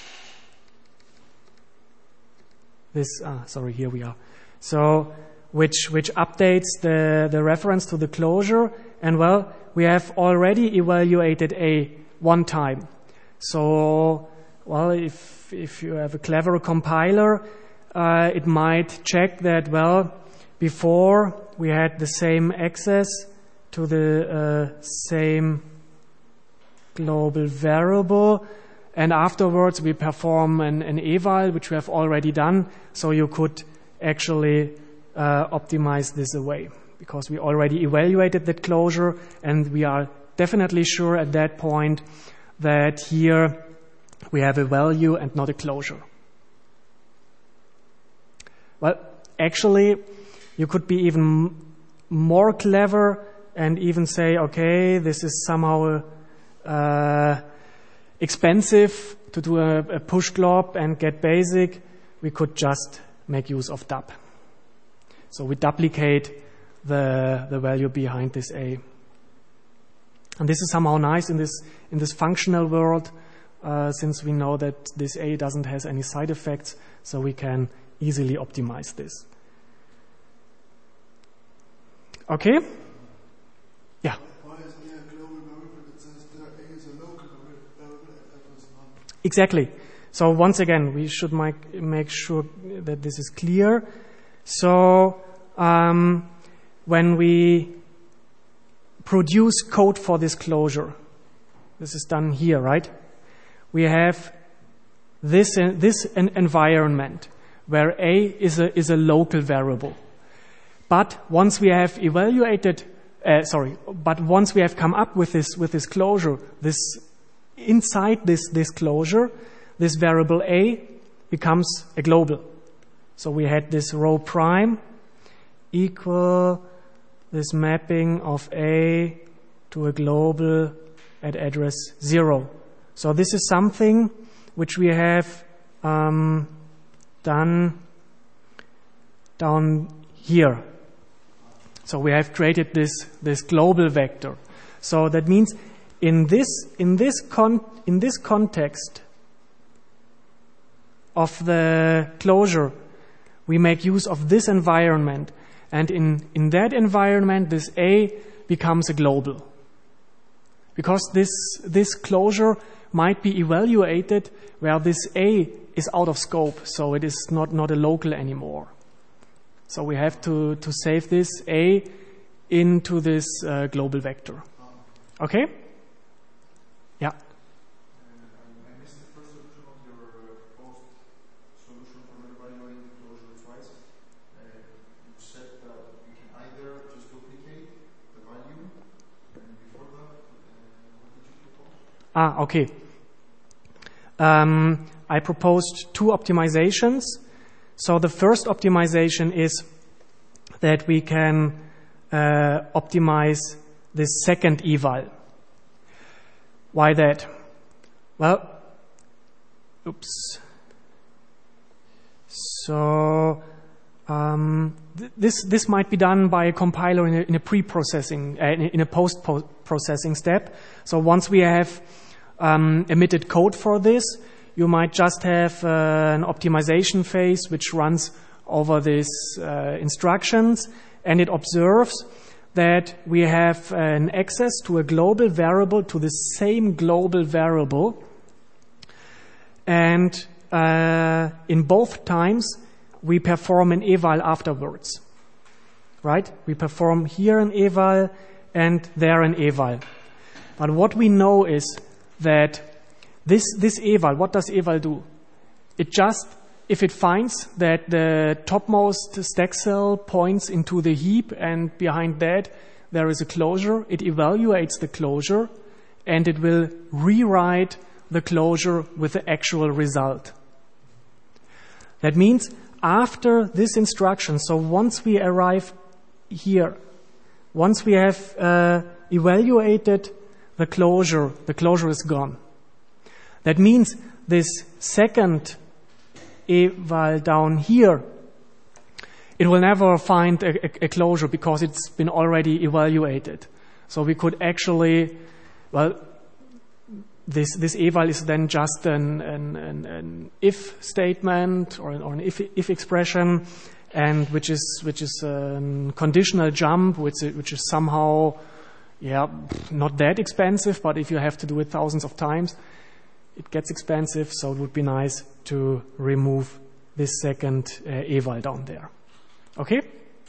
this ah, sorry, here we are. So which which updates the the reference to the closure, and well, we have already evaluated A one time. So well, if if you have a clever compiler, uh, it might check that, well, before we had the same access to the uh, same global variable, and afterwards we perform an, an eval, which we have already done, so you could actually uh, optimize this away, because we already evaluated that closure, and we are definitely sure at that point that here we have a value and not a closure. Well, actually, you could be even more clever and even say, okay, this is somehow uh, expensive to do a, a push glob and get basic. We could just make use of dub. So we duplicate the the value behind this A. And this is somehow nice in this in this functional world, uh, since we know that this A doesn't have any side effects, so we can easily optimize this. Okay? Yeah. Why is there a global variable that says there A is a local variable and F is not? Exactly. So once again, we should make, make sure that this is clear. So um, when we produce code for this closure, this is done here, right? We have this uh, this an environment where A is a is a local variable. But once we have evaluated, uh, sorry, but once we have come up with this with this closure, this inside this this closure, this variable A becomes a global. So we had this row prime equal this mapping of A to a global at address zero. So this is something which we have um, done down here. So we have created this this global vector. So that means in this in this con in this context of the closure, we make use of this environment, and in in that environment, this A becomes a global, because this this closure might be evaluated where this A is out of scope, so it is not not a local anymore. So we have to, to save this A into this uh, global vector. Okay? Yeah. Uh, I missed the first solution of your uh, proposed solution for evaluating the closure twice. Uh, you said that we can either just duplicate the value, and before that, uh, what did you propose? Ah, okay. Um, I proposed two optimizations. So the first optimization is that we can uh, optimize this second eval. Why that? Well, oops. So um, th this this might be done by a compiler in a, in a pre-processing, uh, in, in a post-processing step. So once we have um, emitted code for this, you might just have uh, an optimization phase which runs over these uh, instructions, and it observes that we have an access to a global variable, to the same global variable, and uh, in both times we perform an eval afterwards. right? We perform here an eval and there an eval. But what we know is that this, this eval, what does eval do? It just, if it finds that the topmost stack cell points into the heap and behind that there is a closure, it evaluates the closure and it will rewrite the closure with the actual result. That means after this instruction, so once we arrive here, once we have uh, evaluated the closure, the closure is gone. That means this second eval down here, it will never find a, a, a closure because it's been already evaluated. So we could actually, well, this this eval is then just an, an, an, an if statement or an, or an if, if expression, and which is which is a conditional jump, which is, which is somehow, yeah, not that expensive. But if you have to do it thousands of times, it gets expensive. So it would be nice to remove this second uh, eval down there. Okay.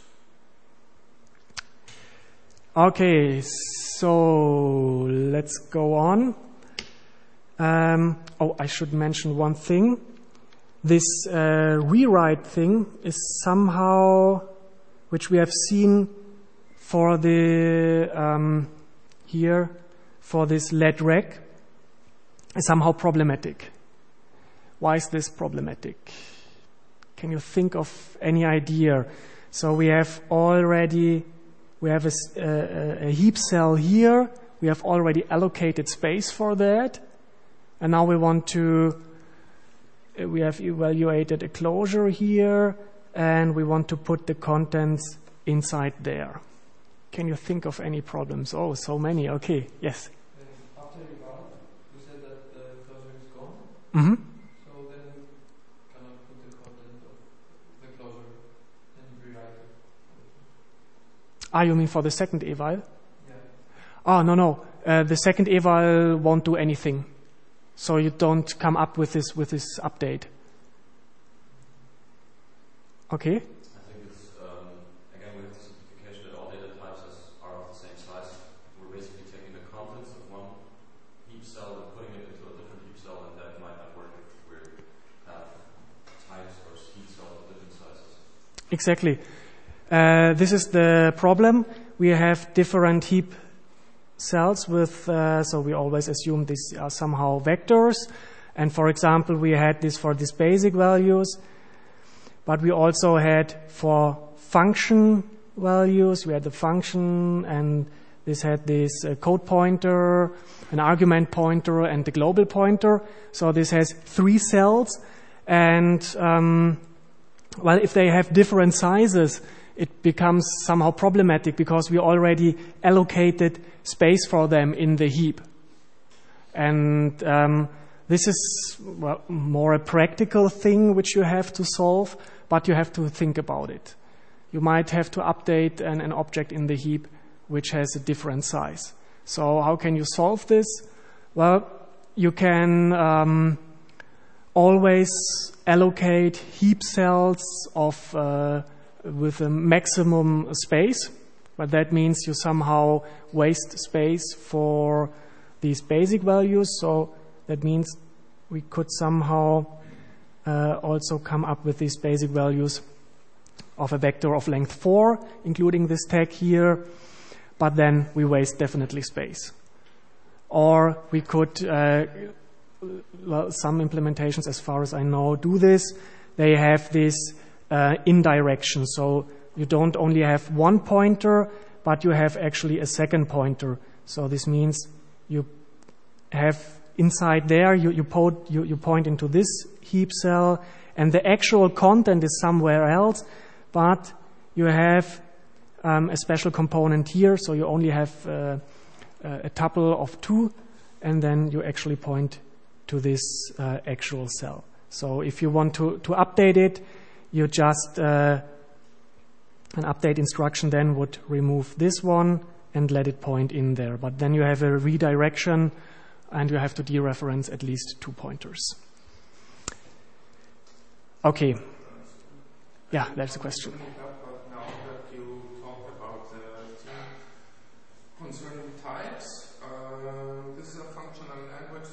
Okay. So let's go on. Um, oh, I should mention one thing. This uh, rewrite thing is somehow, which we have seen for the um, here for this L E D rec, is somehow problematic. Why is this problematic? Can you think of any idea? So we have already we have a, a, a heap cell here. We have already allocated space for that. And now we want to, we have evaluated a closure here, and we want to put the contents inside there. Can you think of any problems? Oh, so many. Okay, yes. And after you got, you said that the closure is gone. Mm-hmm. So then can I put the content of the closure and rewrite it? Ah, you mean for the second eval? Yeah. Ah, no, no. Uh, the second eval won't do anything. So you don't come up with this with this update. Okay. I think it's um, again with the simplification that all data types are of the same size. We're basically taking the contents of one heap cell and putting it into a different heap cell, and that might not work if we have types or heap cells of different sizes. Exactly. Uh, this is the problem. We have different heap cells with, uh, so we always assume these are somehow vectors. And for example, we had this for these basic values, but we also had for function values, we had the function, and this had this uh, code pointer, an argument pointer, and the global pointer. So this has three cells, and um, well, if they have different sizes, it becomes somehow problematic because we already allocated space for them in the heap. And um, this is well, more a practical thing which you have to solve, but you have to think about it. You might have to update an, an object in the heap which has a different size. So how can you solve this? Well, you can um, always allocate heap cells of uh, with a maximum space, but that means you somehow waste space for these basic values. So that means we could somehow uh, also come up with these basic values of a vector of length four, including this tag here, but then we waste definitely space. Or we could, uh, well, some implementations, as far as I know, do this. They have this Uh, indirection. So you don't only have one pointer, but you have actually a second pointer. So this means you have inside there, you, you, po you, you point into this heap cell, and the actual content is somewhere else, but you have um, a special component here, so you only have uh, a tuple of two, and then you actually point to this uh, actual cell. So if you want to, to update it, you just, uh, an update instruction then would remove this one and let it point in there. But then you have a redirection and you have to dereference at least two pointers. Okay. Yeah, that's the question. But now that you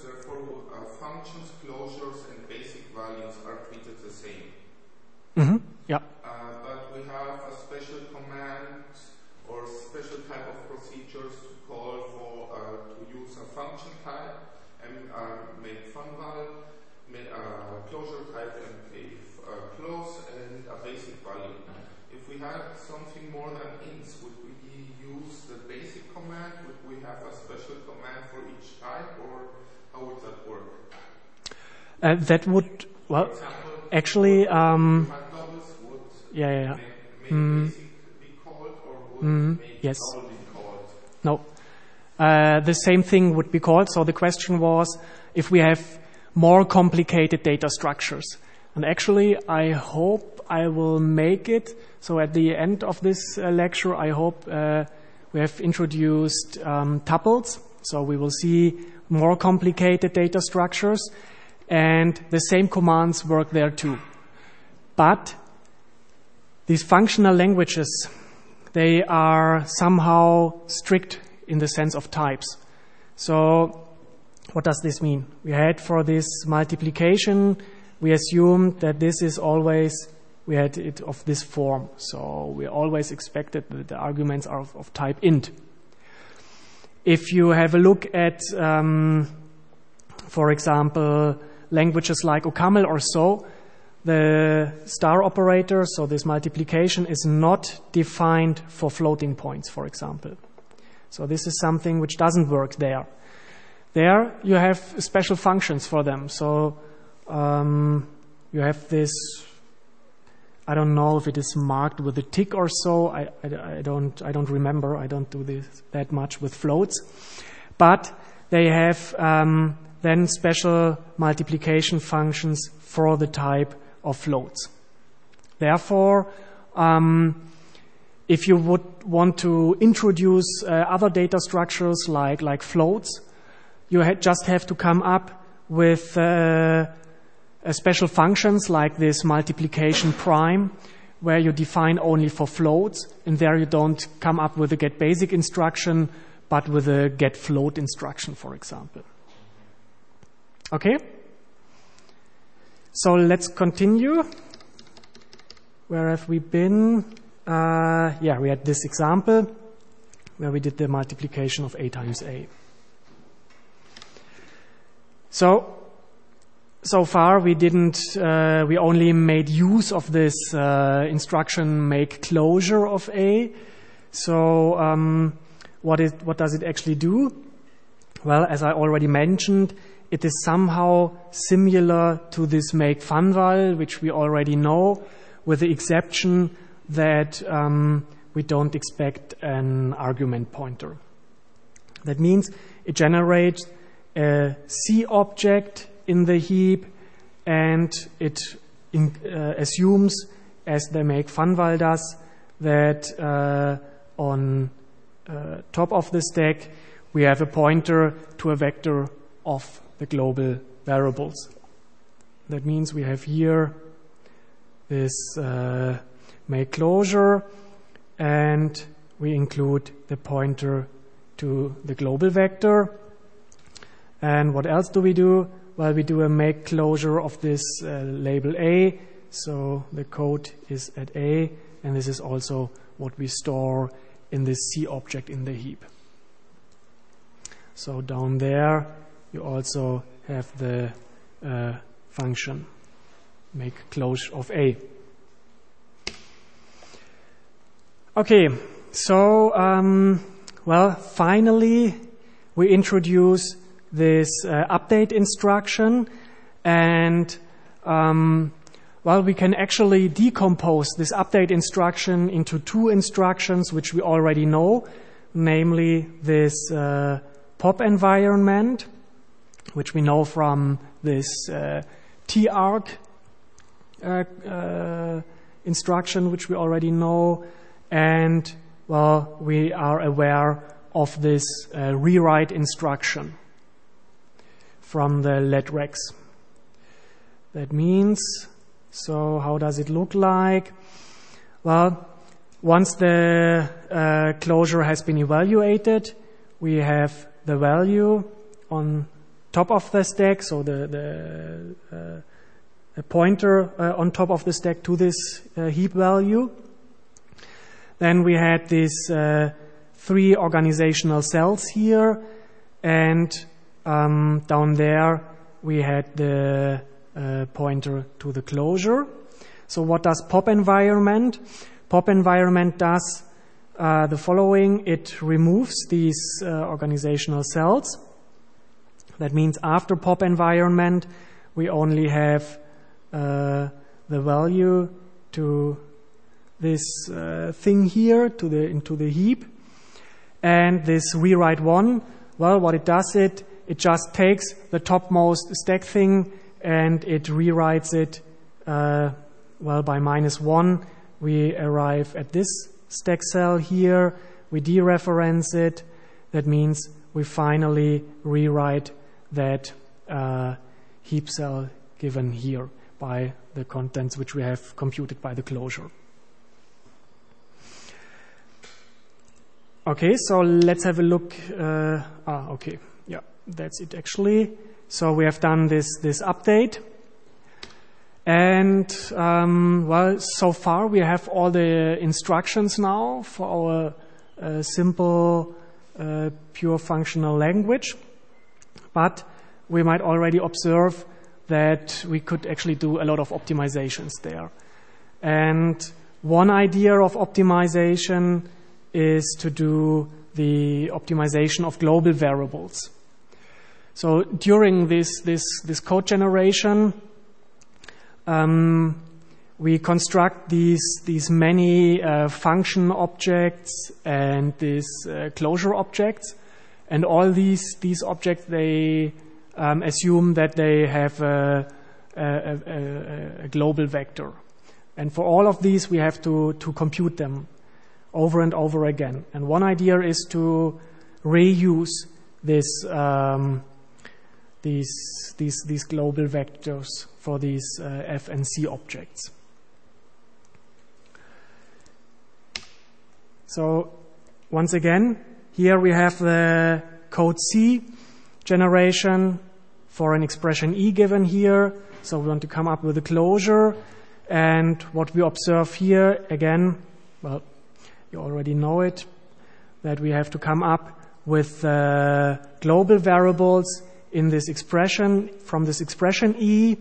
therefore uh, functions, closures, and basic values are treated the same. Mm-hmm. Yeah. Uh, but we have a special command or special type of procedures to call for uh, to use a function type and uh, make funval, make a closure type and a uh, close and a basic value. If we had something more than ints, would we use the basic command? Would we have a special command for each type, or how would that work? Uh, that would, well, For example, actually, um, type doubles would yeah, yeah, yeah. make, make Mm. basic be called, or would Mm, make yes. double be called? No. Uh, the same thing would be called. So the question was if we have more complicated data structures. And actually, I hope I will make it. So at the end of this uh, lecture, I hope uh, we have introduced um, tuples. So we will see more complicated data structures. And the same commands work there too. But these functional languages, they are somehow strict in the sense of types. So what does this mean? We had for this multiplication, we assumed that this is always, we had it of this form. So we always expected that the arguments are of, of type int. If you have a look at, um, for example, languages like OCaml or so, the star operator, so this multiplication, is not defined for floating points, for example. So this is something which doesn't work there. There you have special functions for them. So um, you have this, I don't know if it is marked with a tick or so. I, I, I don't I don't remember. I don't do this that much with floats. But they have um, then special multiplication functions for the type of floats. Therefore, um, if you would want to introduce uh, other data structures like, like floats, you ha- just have to come up with uh, uh, special functions like this multiplication prime, where you define only for floats, and there you don't come up with a get basic instruction, but with a get float instruction, for example. Okay? So let's continue. Where have we been? Uh, yeah, we had this example where we did the multiplication of A times A. So, so far we didn't, uh, we only made use of this uh, instruction make closure of A. So, um, what is, what does it actually do? Well, as I already mentioned, it is somehow similar to this make funval, which we already know, with the exception that um, we don't expect an argument pointer. That means it generates a C object in the heap, and it in, uh, assumes, as the make funval does, that uh, on uh, top of the stack we have a pointer to a vector of the global variables. That means we have here this uh, make closure, and we include the pointer to the global vector. And what else do we do? Well, we do a make closure of this uh, label A. So the code is at A, and this is also what we store in this C object in the heap. So down there, you also have the uh, function make closure of A. Okay, so, um, well, finally, we introduce this uh, update instruction, and, um, well, we can actually decompose this update instruction into two instructions which we already know, namely this uh, pop environment, which we know from this uh, targ uh, uh, instruction, which we already know, and, well, we are aware of this uh, rewrite instruction from the let rex. That means, so how does it look like? Well, once the uh, closure has been evaluated, we have the value on top of the stack, so the, the uh, a pointer uh, on top of the stack to this uh, heap value. Then we had these uh, three organizational cells here, and um, down there we had the uh, pointer to the closure. So what does pop environment? Pop environment does uh, the following. It removes these uh, organizational cells. That means after pop environment, we only have uh, the value to this uh, thing here, to the into the heap. And this rewrite one, well, what it does, it it just takes the topmost stack thing and it rewrites it, uh, well, by minus one. We arrive at this stack cell here. We dereference it. That means we finally rewrite that uh, heap cell given here by the contents which we have computed by the closure. Okay, so let's have a look. Uh, ah, okay, yeah, that's it actually. So we have done this this update, and um, well, so far we have all the instructions now for our uh, simple, uh, pure functional language. But we might already observe that we could actually do a lot of optimizations there. And one idea of optimization is to do the optimization of global variables. So during this this this code generation, um, we construct these these many uh, function objects and these uh, closure objects, and all these these objects, they um, assume that they have a, a, a, a global vector, and for all of these we have to to compute them over and over again. And one idea is to reuse this um, these these these global vectors for these uh, F and C objects. So once again, here we have the code C generation for an expression E given here. So we want to come up with a closure, and what we observe here again, well, you already know it, that we have to come up with uh, global variables in this expression, from this expression E,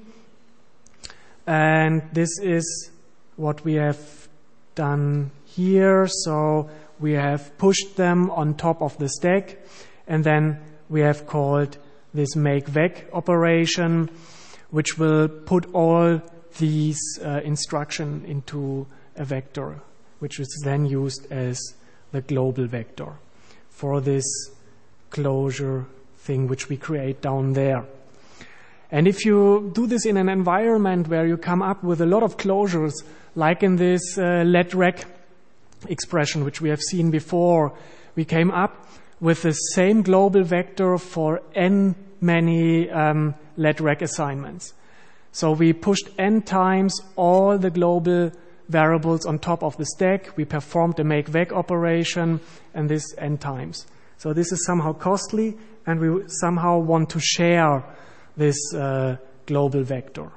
and this is what we have done here. So we have pushed them on top of the stack, and then we have called this make-vec operation, which will put all these uh, instruction into a vector, which is then used as the global vector for this closure thing which we create down there. And if you do this in an environment where you come up with a lot of closures, like in this uh, let rec expression which we have seen before, we came up with the same global vector for n many um, let rec assignments. So we pushed n times all the global variables on top of the stack. We performed a make-vec operation, and this n times. So this is somehow costly, and we somehow want to share this uh, global vector.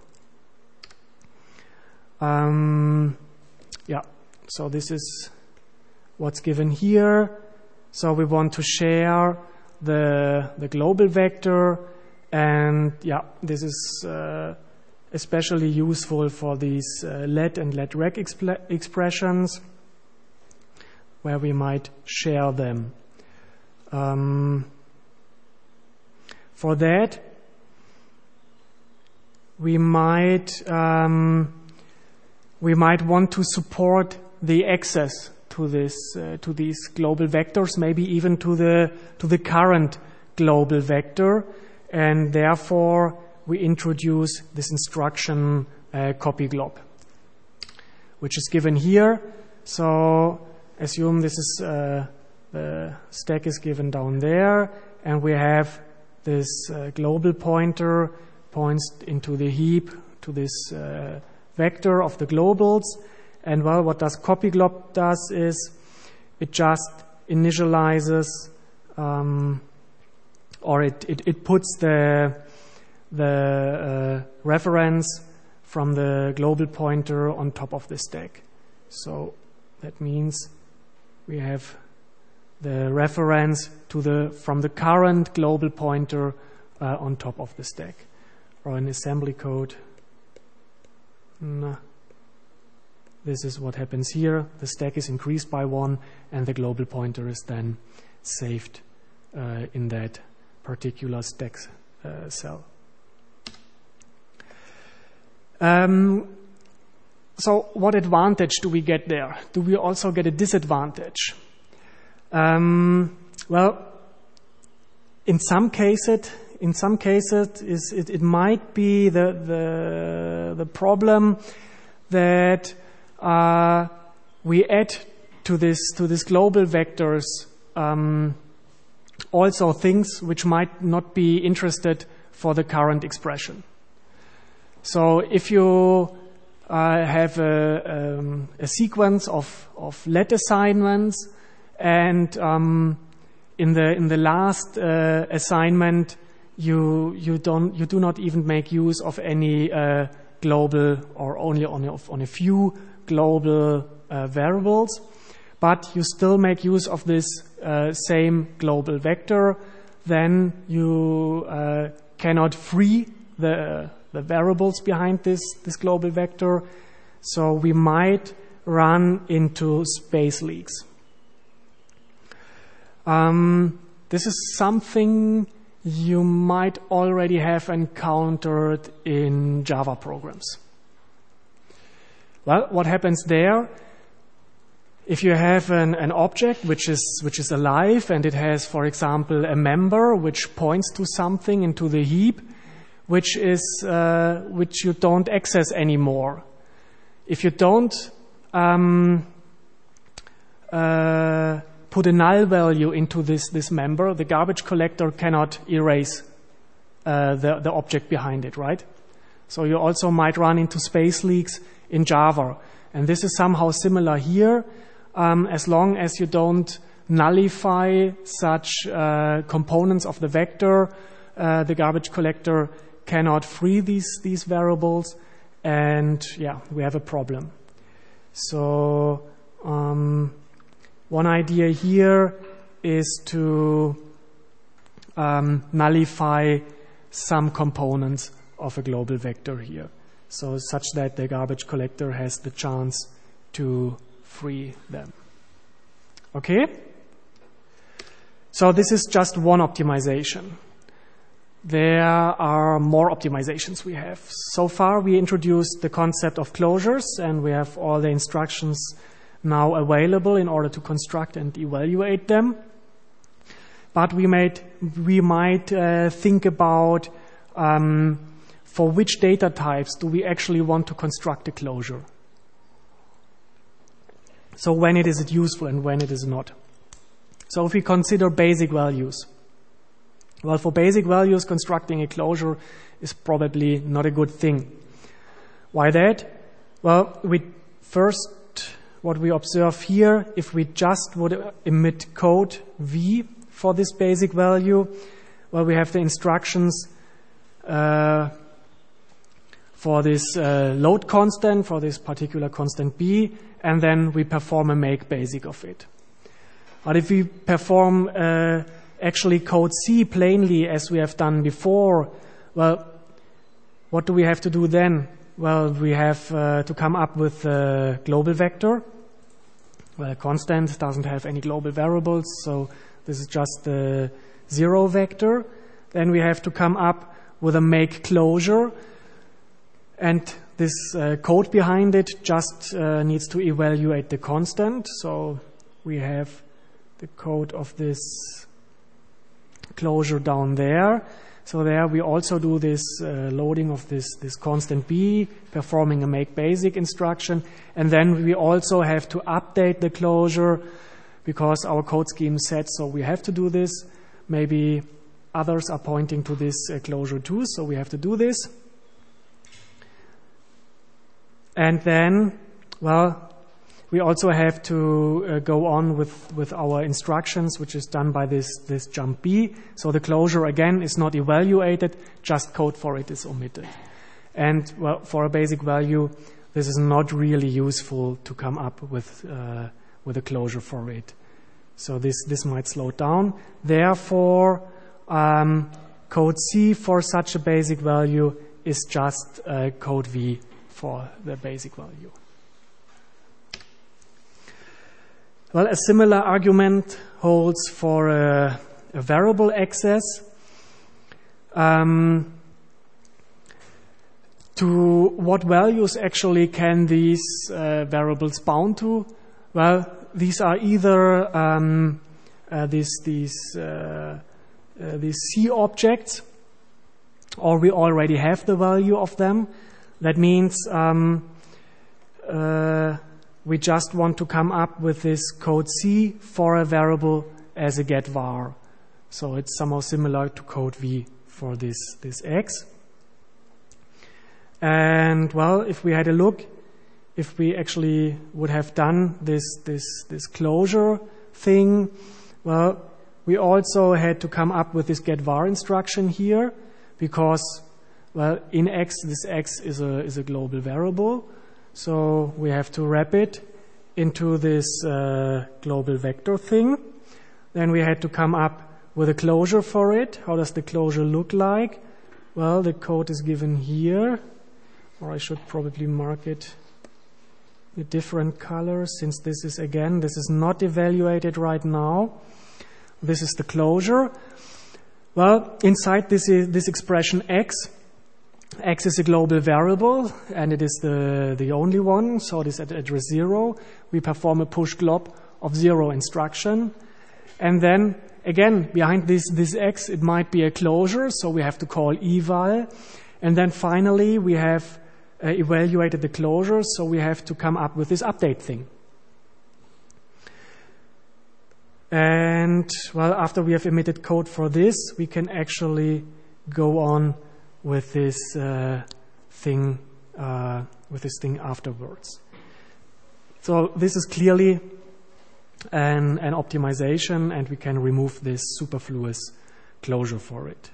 Um, yeah, so this is what's given here. So we want to share the the global vector, and yeah, this is uh, especially useful for these uh, let and let rec expl expressions, where we might share them. Um, for that, we might um, we might want to support the access to this uh, to these global vectors, maybe even to the to the current global vector, and therefore we introduce this instruction uh, copy glob, which is given here. So assume this is uh, the stack is given down there, and we have this uh, global pointer points into the heap to this uh, vector of the globals. And well, what does copy glob does is it just initializes um, or it, it, it puts the, the uh, reference from the global pointer on top of the stack. So that means we have the reference to the from the current global pointer uh, on top of the stack. Or in assembly code, nah. This is what happens here. The stack is increased by one, and the global pointer is then saved uh, in that particular stack uh, cell. Um, so what advantage do we get there? Do we also get a disadvantage? Um, well, in some cases, in some cases, is it, it might be the the the problem that uh, we add to this to this global vectors um, also things which might not be interested for the current expression. So if you uh, have a, um, a sequence of of let assignments, and um, in the in the last uh, assignment, you you don't you do not even make use of any uh, global, or only on a, on a few global uh, variables, but you still make use of this uh, same global vector. Then you uh, cannot free the the variables behind this this global vector. So we might run into space leaks. Um, this is something you might already have encountered in Java programs. Well, what happens there? If you have an, an object which is which is alive, and it has, for example, a member which points to something into the heap, which is uh, which you don't access anymore. If you don't um, uh, put a null value into this, this member, the garbage collector cannot erase uh, the, the object behind it, right? So you also might run into space leaks in Java. And this is somehow similar here. Um, as long as you don't nullify such uh, components of the vector, uh, the garbage collector cannot free these, these variables. And yeah, we have a problem. So um, one idea here is to um, nullify some components of a global vector here, so such that the garbage collector has the chance to free them. Okay? So this is just one optimization. There are more optimizations we have. So far we introduced the concept of closures, and we have all the instructions now available in order to construct and evaluate them. But we might, we might uh, think about um, for which data types do we actually want to construct a closure. So when it is useful and when it is not. So if we consider basic values, well, for basic values, constructing a closure is probably not a good thing. Why that? Well, we first, what we observe here, if we just would emit code V for this basic value, well, we have the instructions uh, for this uh, load constant, for this particular constant B, and then we perform a make basic of it. But if we perform uh, actually code C plainly as we have done before, well, what do we have to do then? Well, we have uh, to come up with a global vector. Well, constant doesn't have any global variables, so this is just the zero vector. Then we have to come up with a make closure, and this uh, code behind it just uh, needs to evaluate the constant. So we have the code of this closure down there. So there we also do this uh, loading of this, this constant B, performing a make basic instruction. And then we also have to update the closure because our code scheme said so we have to do this. Maybe others are pointing to this uh, closure too, so we have to do this. And then, well, we also have to uh, go on with, with our instructions, which is done by this, this jump B. So the closure, again, is not evaluated, just code for it is omitted. And well, for a basic value, this is not really useful to come up with, uh, with a closure for it. So this, this might slow down. Therefore, um, code C for such a basic value is just uh, code V for the basic value. Well, a similar argument holds for a, a variable access. Um, to what values actually can these uh, variables bound to? Well, these are either um, uh, these these uh, uh, these C objects, or we already have the value of them. That means um, uh, we just want to come up with this code C for a variable as a get var. So it's somehow similar to code V for this, this X. And well, if we had a look, if we actually would have done this, this, this closure thing, well, we also had to come up with this get var instruction here because, well, in X, this X is a, is a global variable. So we have to wrap it into this uh, global vector thing. Then we had to come up with a closure for it. How does the closure look like? Well, the code is given here, or I should probably mark it with different colors, since this is, again, this is not evaluated right now. This is the closure. Well, inside this is this expression X, X is a global variable, and it is the, the only one, so it is at address zero. We perform a push glob of zero instruction. And then, again, behind this, this X, it might be a closure, so we have to call eval. And then finally, we have uh, evaluated the closure, so we have to come up with this update thing. And, well, after we have emitted code for this, we can actually go on with this uh, thing, uh, with this thing afterwards. So this is clearly an, an optimization, and we can remove this superfluous closure for it.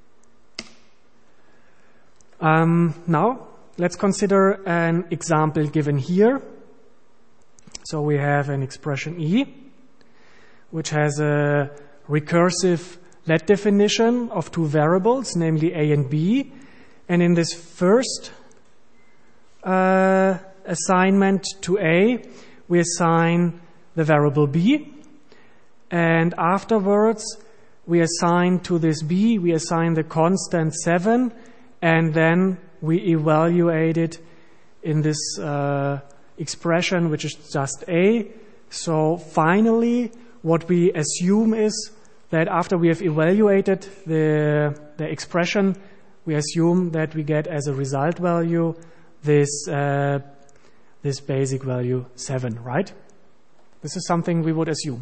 Um, now, let's consider an example given here. So we have an expression E, which has a recursive let definition of two variables, namely A and B. And in this first uh, assignment to A, we assign the variable B. And afterwards, we assign to this B, we assign the constant seven, and then we evaluate it in this uh, expression, which is just A. So finally, what we assume is that after we have evaluated the, the expression, we assume that we get as a result value this, uh, this basic value seven, right? This is something we would assume.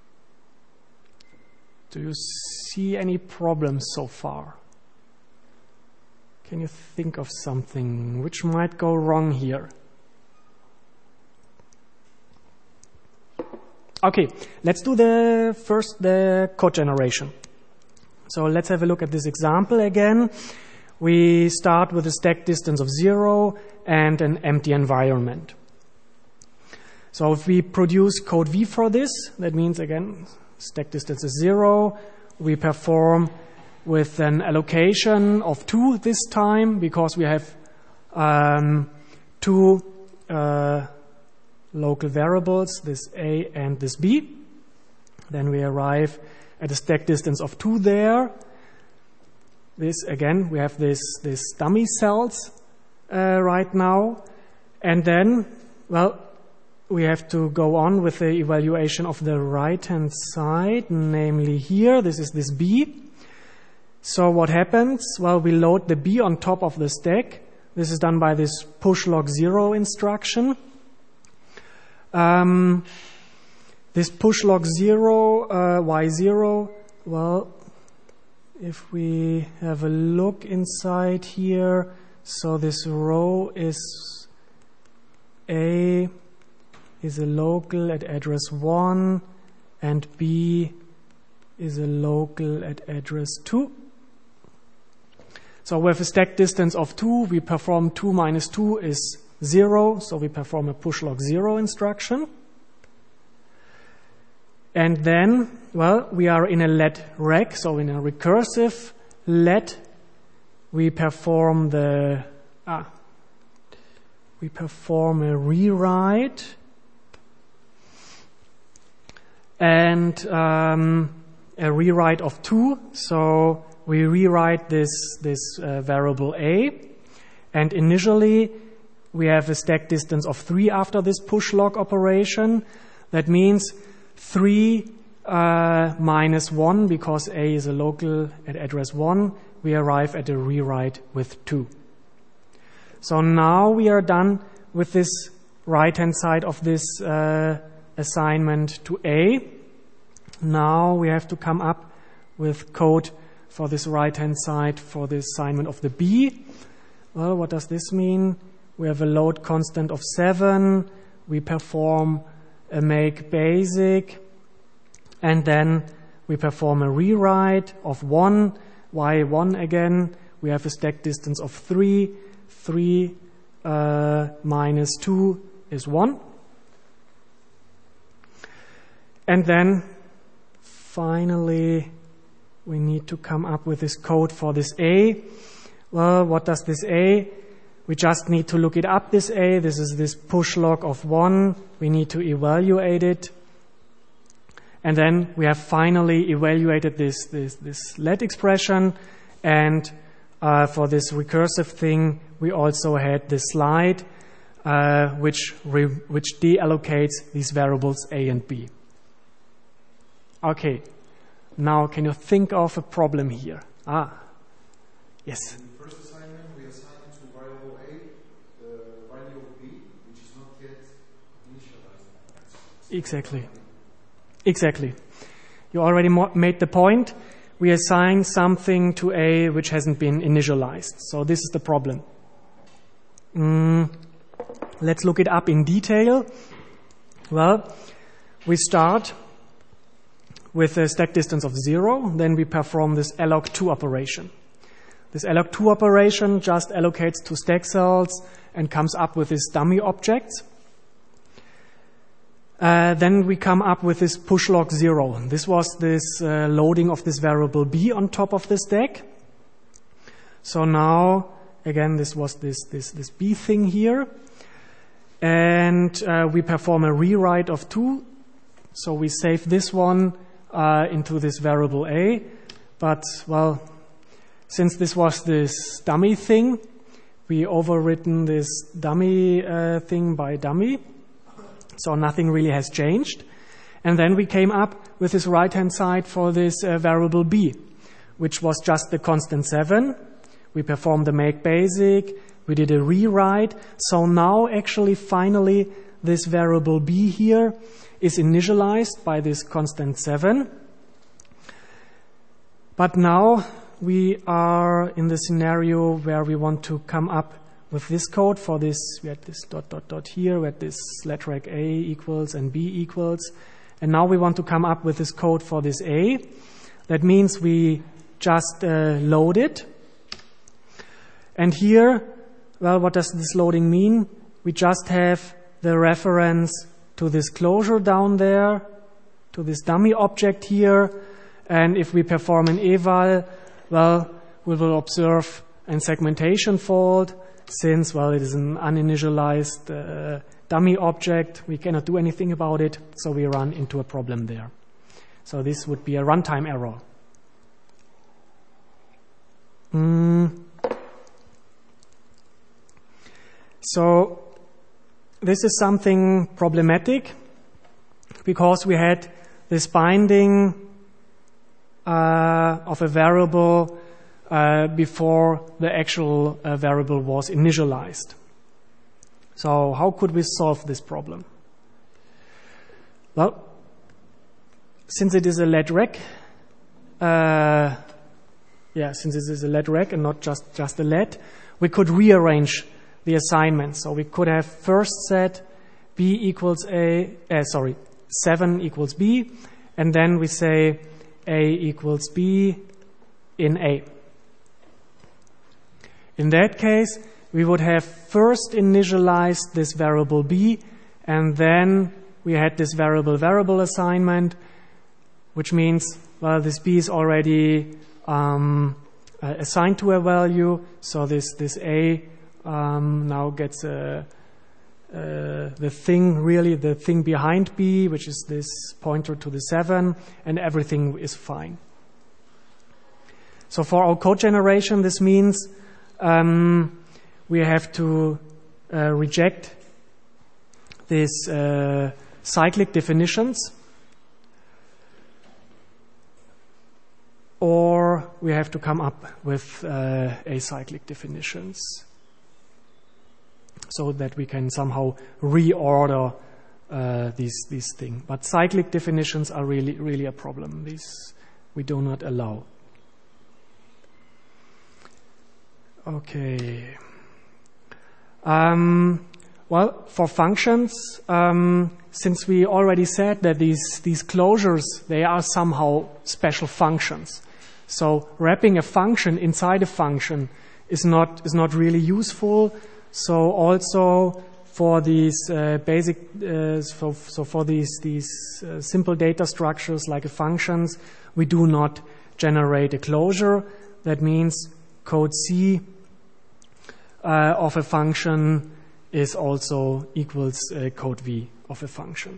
Do you see any problems so far? Can you think of something which might go wrong here? Okay, let's do the first the code generation. So let's have a look at this example again. We start with a stack distance of zero and an empty environment. So if we produce code V for this, that means again stack distance is zero. We perform with an allocation of two this time because we have um, two uh, local variables, this A and this B. Then we arrive at a stack distance of two there. This, again, we have this, this dummy cells uh, right now. And then, well, we have to go on with the evaluation of the right-hand side, namely here, this is this B. So what happens? Well, we load the B on top of the stack. This is done by this push log zero instruction. Um, this push log zero, uh, y zero, well, if we have a look inside here, so this row is A, is a local at address one, and B is a local at address two. So with a stack distance of two, we perform two minus two is zero, so we perform a push log zero instruction. And then, well, we are in a let rec, so in a recursive let, we perform the, ah, we perform a rewrite, and um, a rewrite of two, so we rewrite this, this uh, variable A, and initially we have a stack distance of three after this push log operation. That means three uh, minus one, because A is a local at address one, we arrive at a rewrite with two. So now we are done with this right-hand side of this uh, assignment to A. Now we have to come up with code for this right-hand side for the assignment of the B. Well, what does this mean? We have a load constant of seven. We perform a make basic, and then we perform a rewrite of one. Why one again? We have a stack distance of three. three uh, minus two is one. And then finally we need to come up with this code for this A. Well, what does this A? We just need to look it up, this A. This is this push log of one. We need to evaluate it. And then we have finally evaluated this, this, this let expression. And uh, for this recursive thing, we also had this slide, uh, which, re which deallocates these variables A and B. Okay, now can you think of a problem here? Ah, yes. In the first assignment, we assigned to variable A the value of B, which is not yet initialized. Exactly. Exactly. You already made the point. We assign something to A which hasn't been initialized. So this is the problem. Mm, let's look it up in detail. Well, we start with a stack distance of zero. Then we perform this alloc two operation. This alloc two operation just allocates two stack cells and comes up with this dummy object. Uh, then we come up with this push log zero. This was this uh, loading of this variable B on top of the stack. So now, again, this was this, this, this B thing here. And uh, we perform a rewrite of two. So we save this one uh, into this variable A. But, well, since this was this dummy thing, we overwritten this dummy uh, thing by dummy. So nothing really has changed. And then we came up with this right-hand side for this uh, variable B, which was just the constant seven. We performed the make basic. We did a rewrite. So now actually finally this variable B here is initialized by this constant seven. But now we are in the scenario where we want to come up with this code for this. We had this dot dot dot here, we had this let rec A equals and B equals. And now we want to come up with this code for this A. That means we just uh, load it. And here, well, what does this loading mean? We just have the reference to this closure down there, to this dummy object here. And if we perform an eval, well, we will observe a segmentation fault. Since, well, it is an uninitialized uh, dummy object, we cannot do anything about it, so we run into a problem there. So this would be a runtime error. Mm. So this is something problematic because we had this binding uh, of a variable Uh, before the actual uh, variable was initialized. So how could we solve this problem? Well, since it is a let rec, uh, yeah, since it is a let rec and not just, just a let, we could rearrange the assignment. So we could have first set B equals A, uh, sorry, seven equals B, and then we say A equals B in A. In that case, we would have first initialized this variable B, and then we had this variable variable assignment, which means, well, this B is already um, uh, assigned to a value, so this, this A um, now gets a, uh, the thing, really the thing behind B, which is this pointer to the seven, and everything is fine. So for our code generation, this means um, we have to uh, reject these uh, cyclic definitions, or we have to come up with uh, acyclic definitions so that we can somehow reorder uh, these these things. But cyclic definitions are really really a problem. These we do not allow. Okay. Um, well, for functions, um, since we already said that these these closures, they are somehow special functions. So wrapping a function inside a function is not is not really useful. So also for these uh, basic, uh, for, so for these these uh, simple data structures like a functions, we do not generate a closure. That means code C uh, of a function is also equals uh, code V of a function.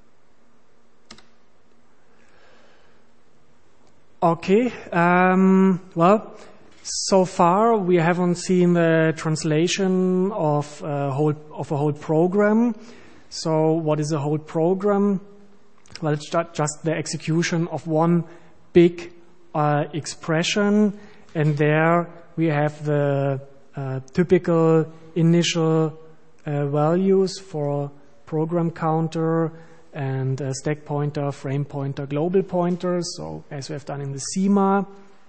Okay, um, well, so far we haven't seen the translation of a whole of a whole program. So what is a whole program? Well, it's just the execution of one big uh, expression, and there we have the uh, typical initial uh, values for program counter and uh, stack pointer, frame pointer, global pointer, so as we have done in the C M A.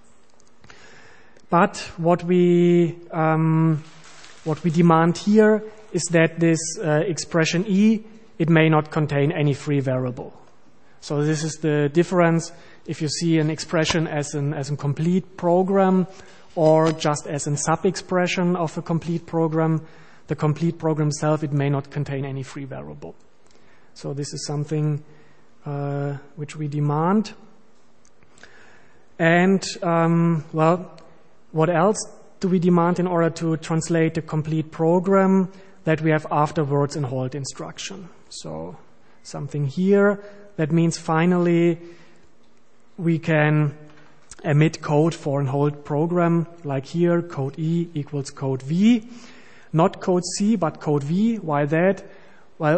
But what we um, what we demand here is that this uh, expression E, it may not contain any free variable. So this is the difference if you see an expression as an as a complete program or just as a sub-expression of a complete program. The complete program itself, it may not contain any free variable. So this is something uh, which we demand. And, um, well, what else do we demand in order to translate a complete program? That we have afterwards and halt instruction. So something here. That means finally we can emit code for an whole program, like here, code E equals code V. Not code C, but code V. Why that? Well,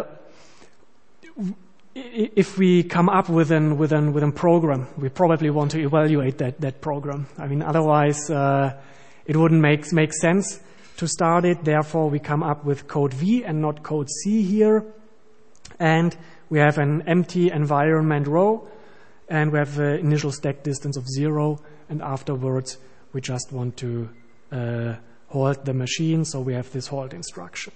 if we come up with an with an with a program, we probably want to evaluate that that program. I mean, otherwise uh, it wouldn't make make sense to start it. Therefore, we come up with code V and not code C here, and we have an empty environment row, and we have an initial stack distance of zero, and afterwards we just want to uh, halt the machine, so we have this halt instruction.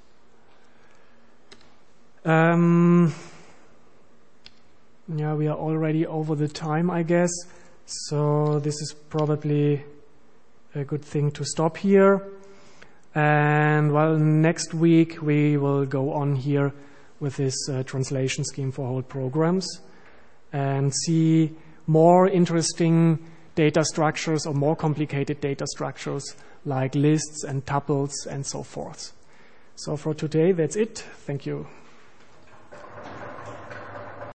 Um, yeah, we are already over the time, I guess, so this is probably a good thing to stop here. And well, next week we will go on here with this uh, translation scheme for whole programs and see more interesting data structures or more complicated data structures like lists and tuples and so forth. So for today, that's it. Thank you.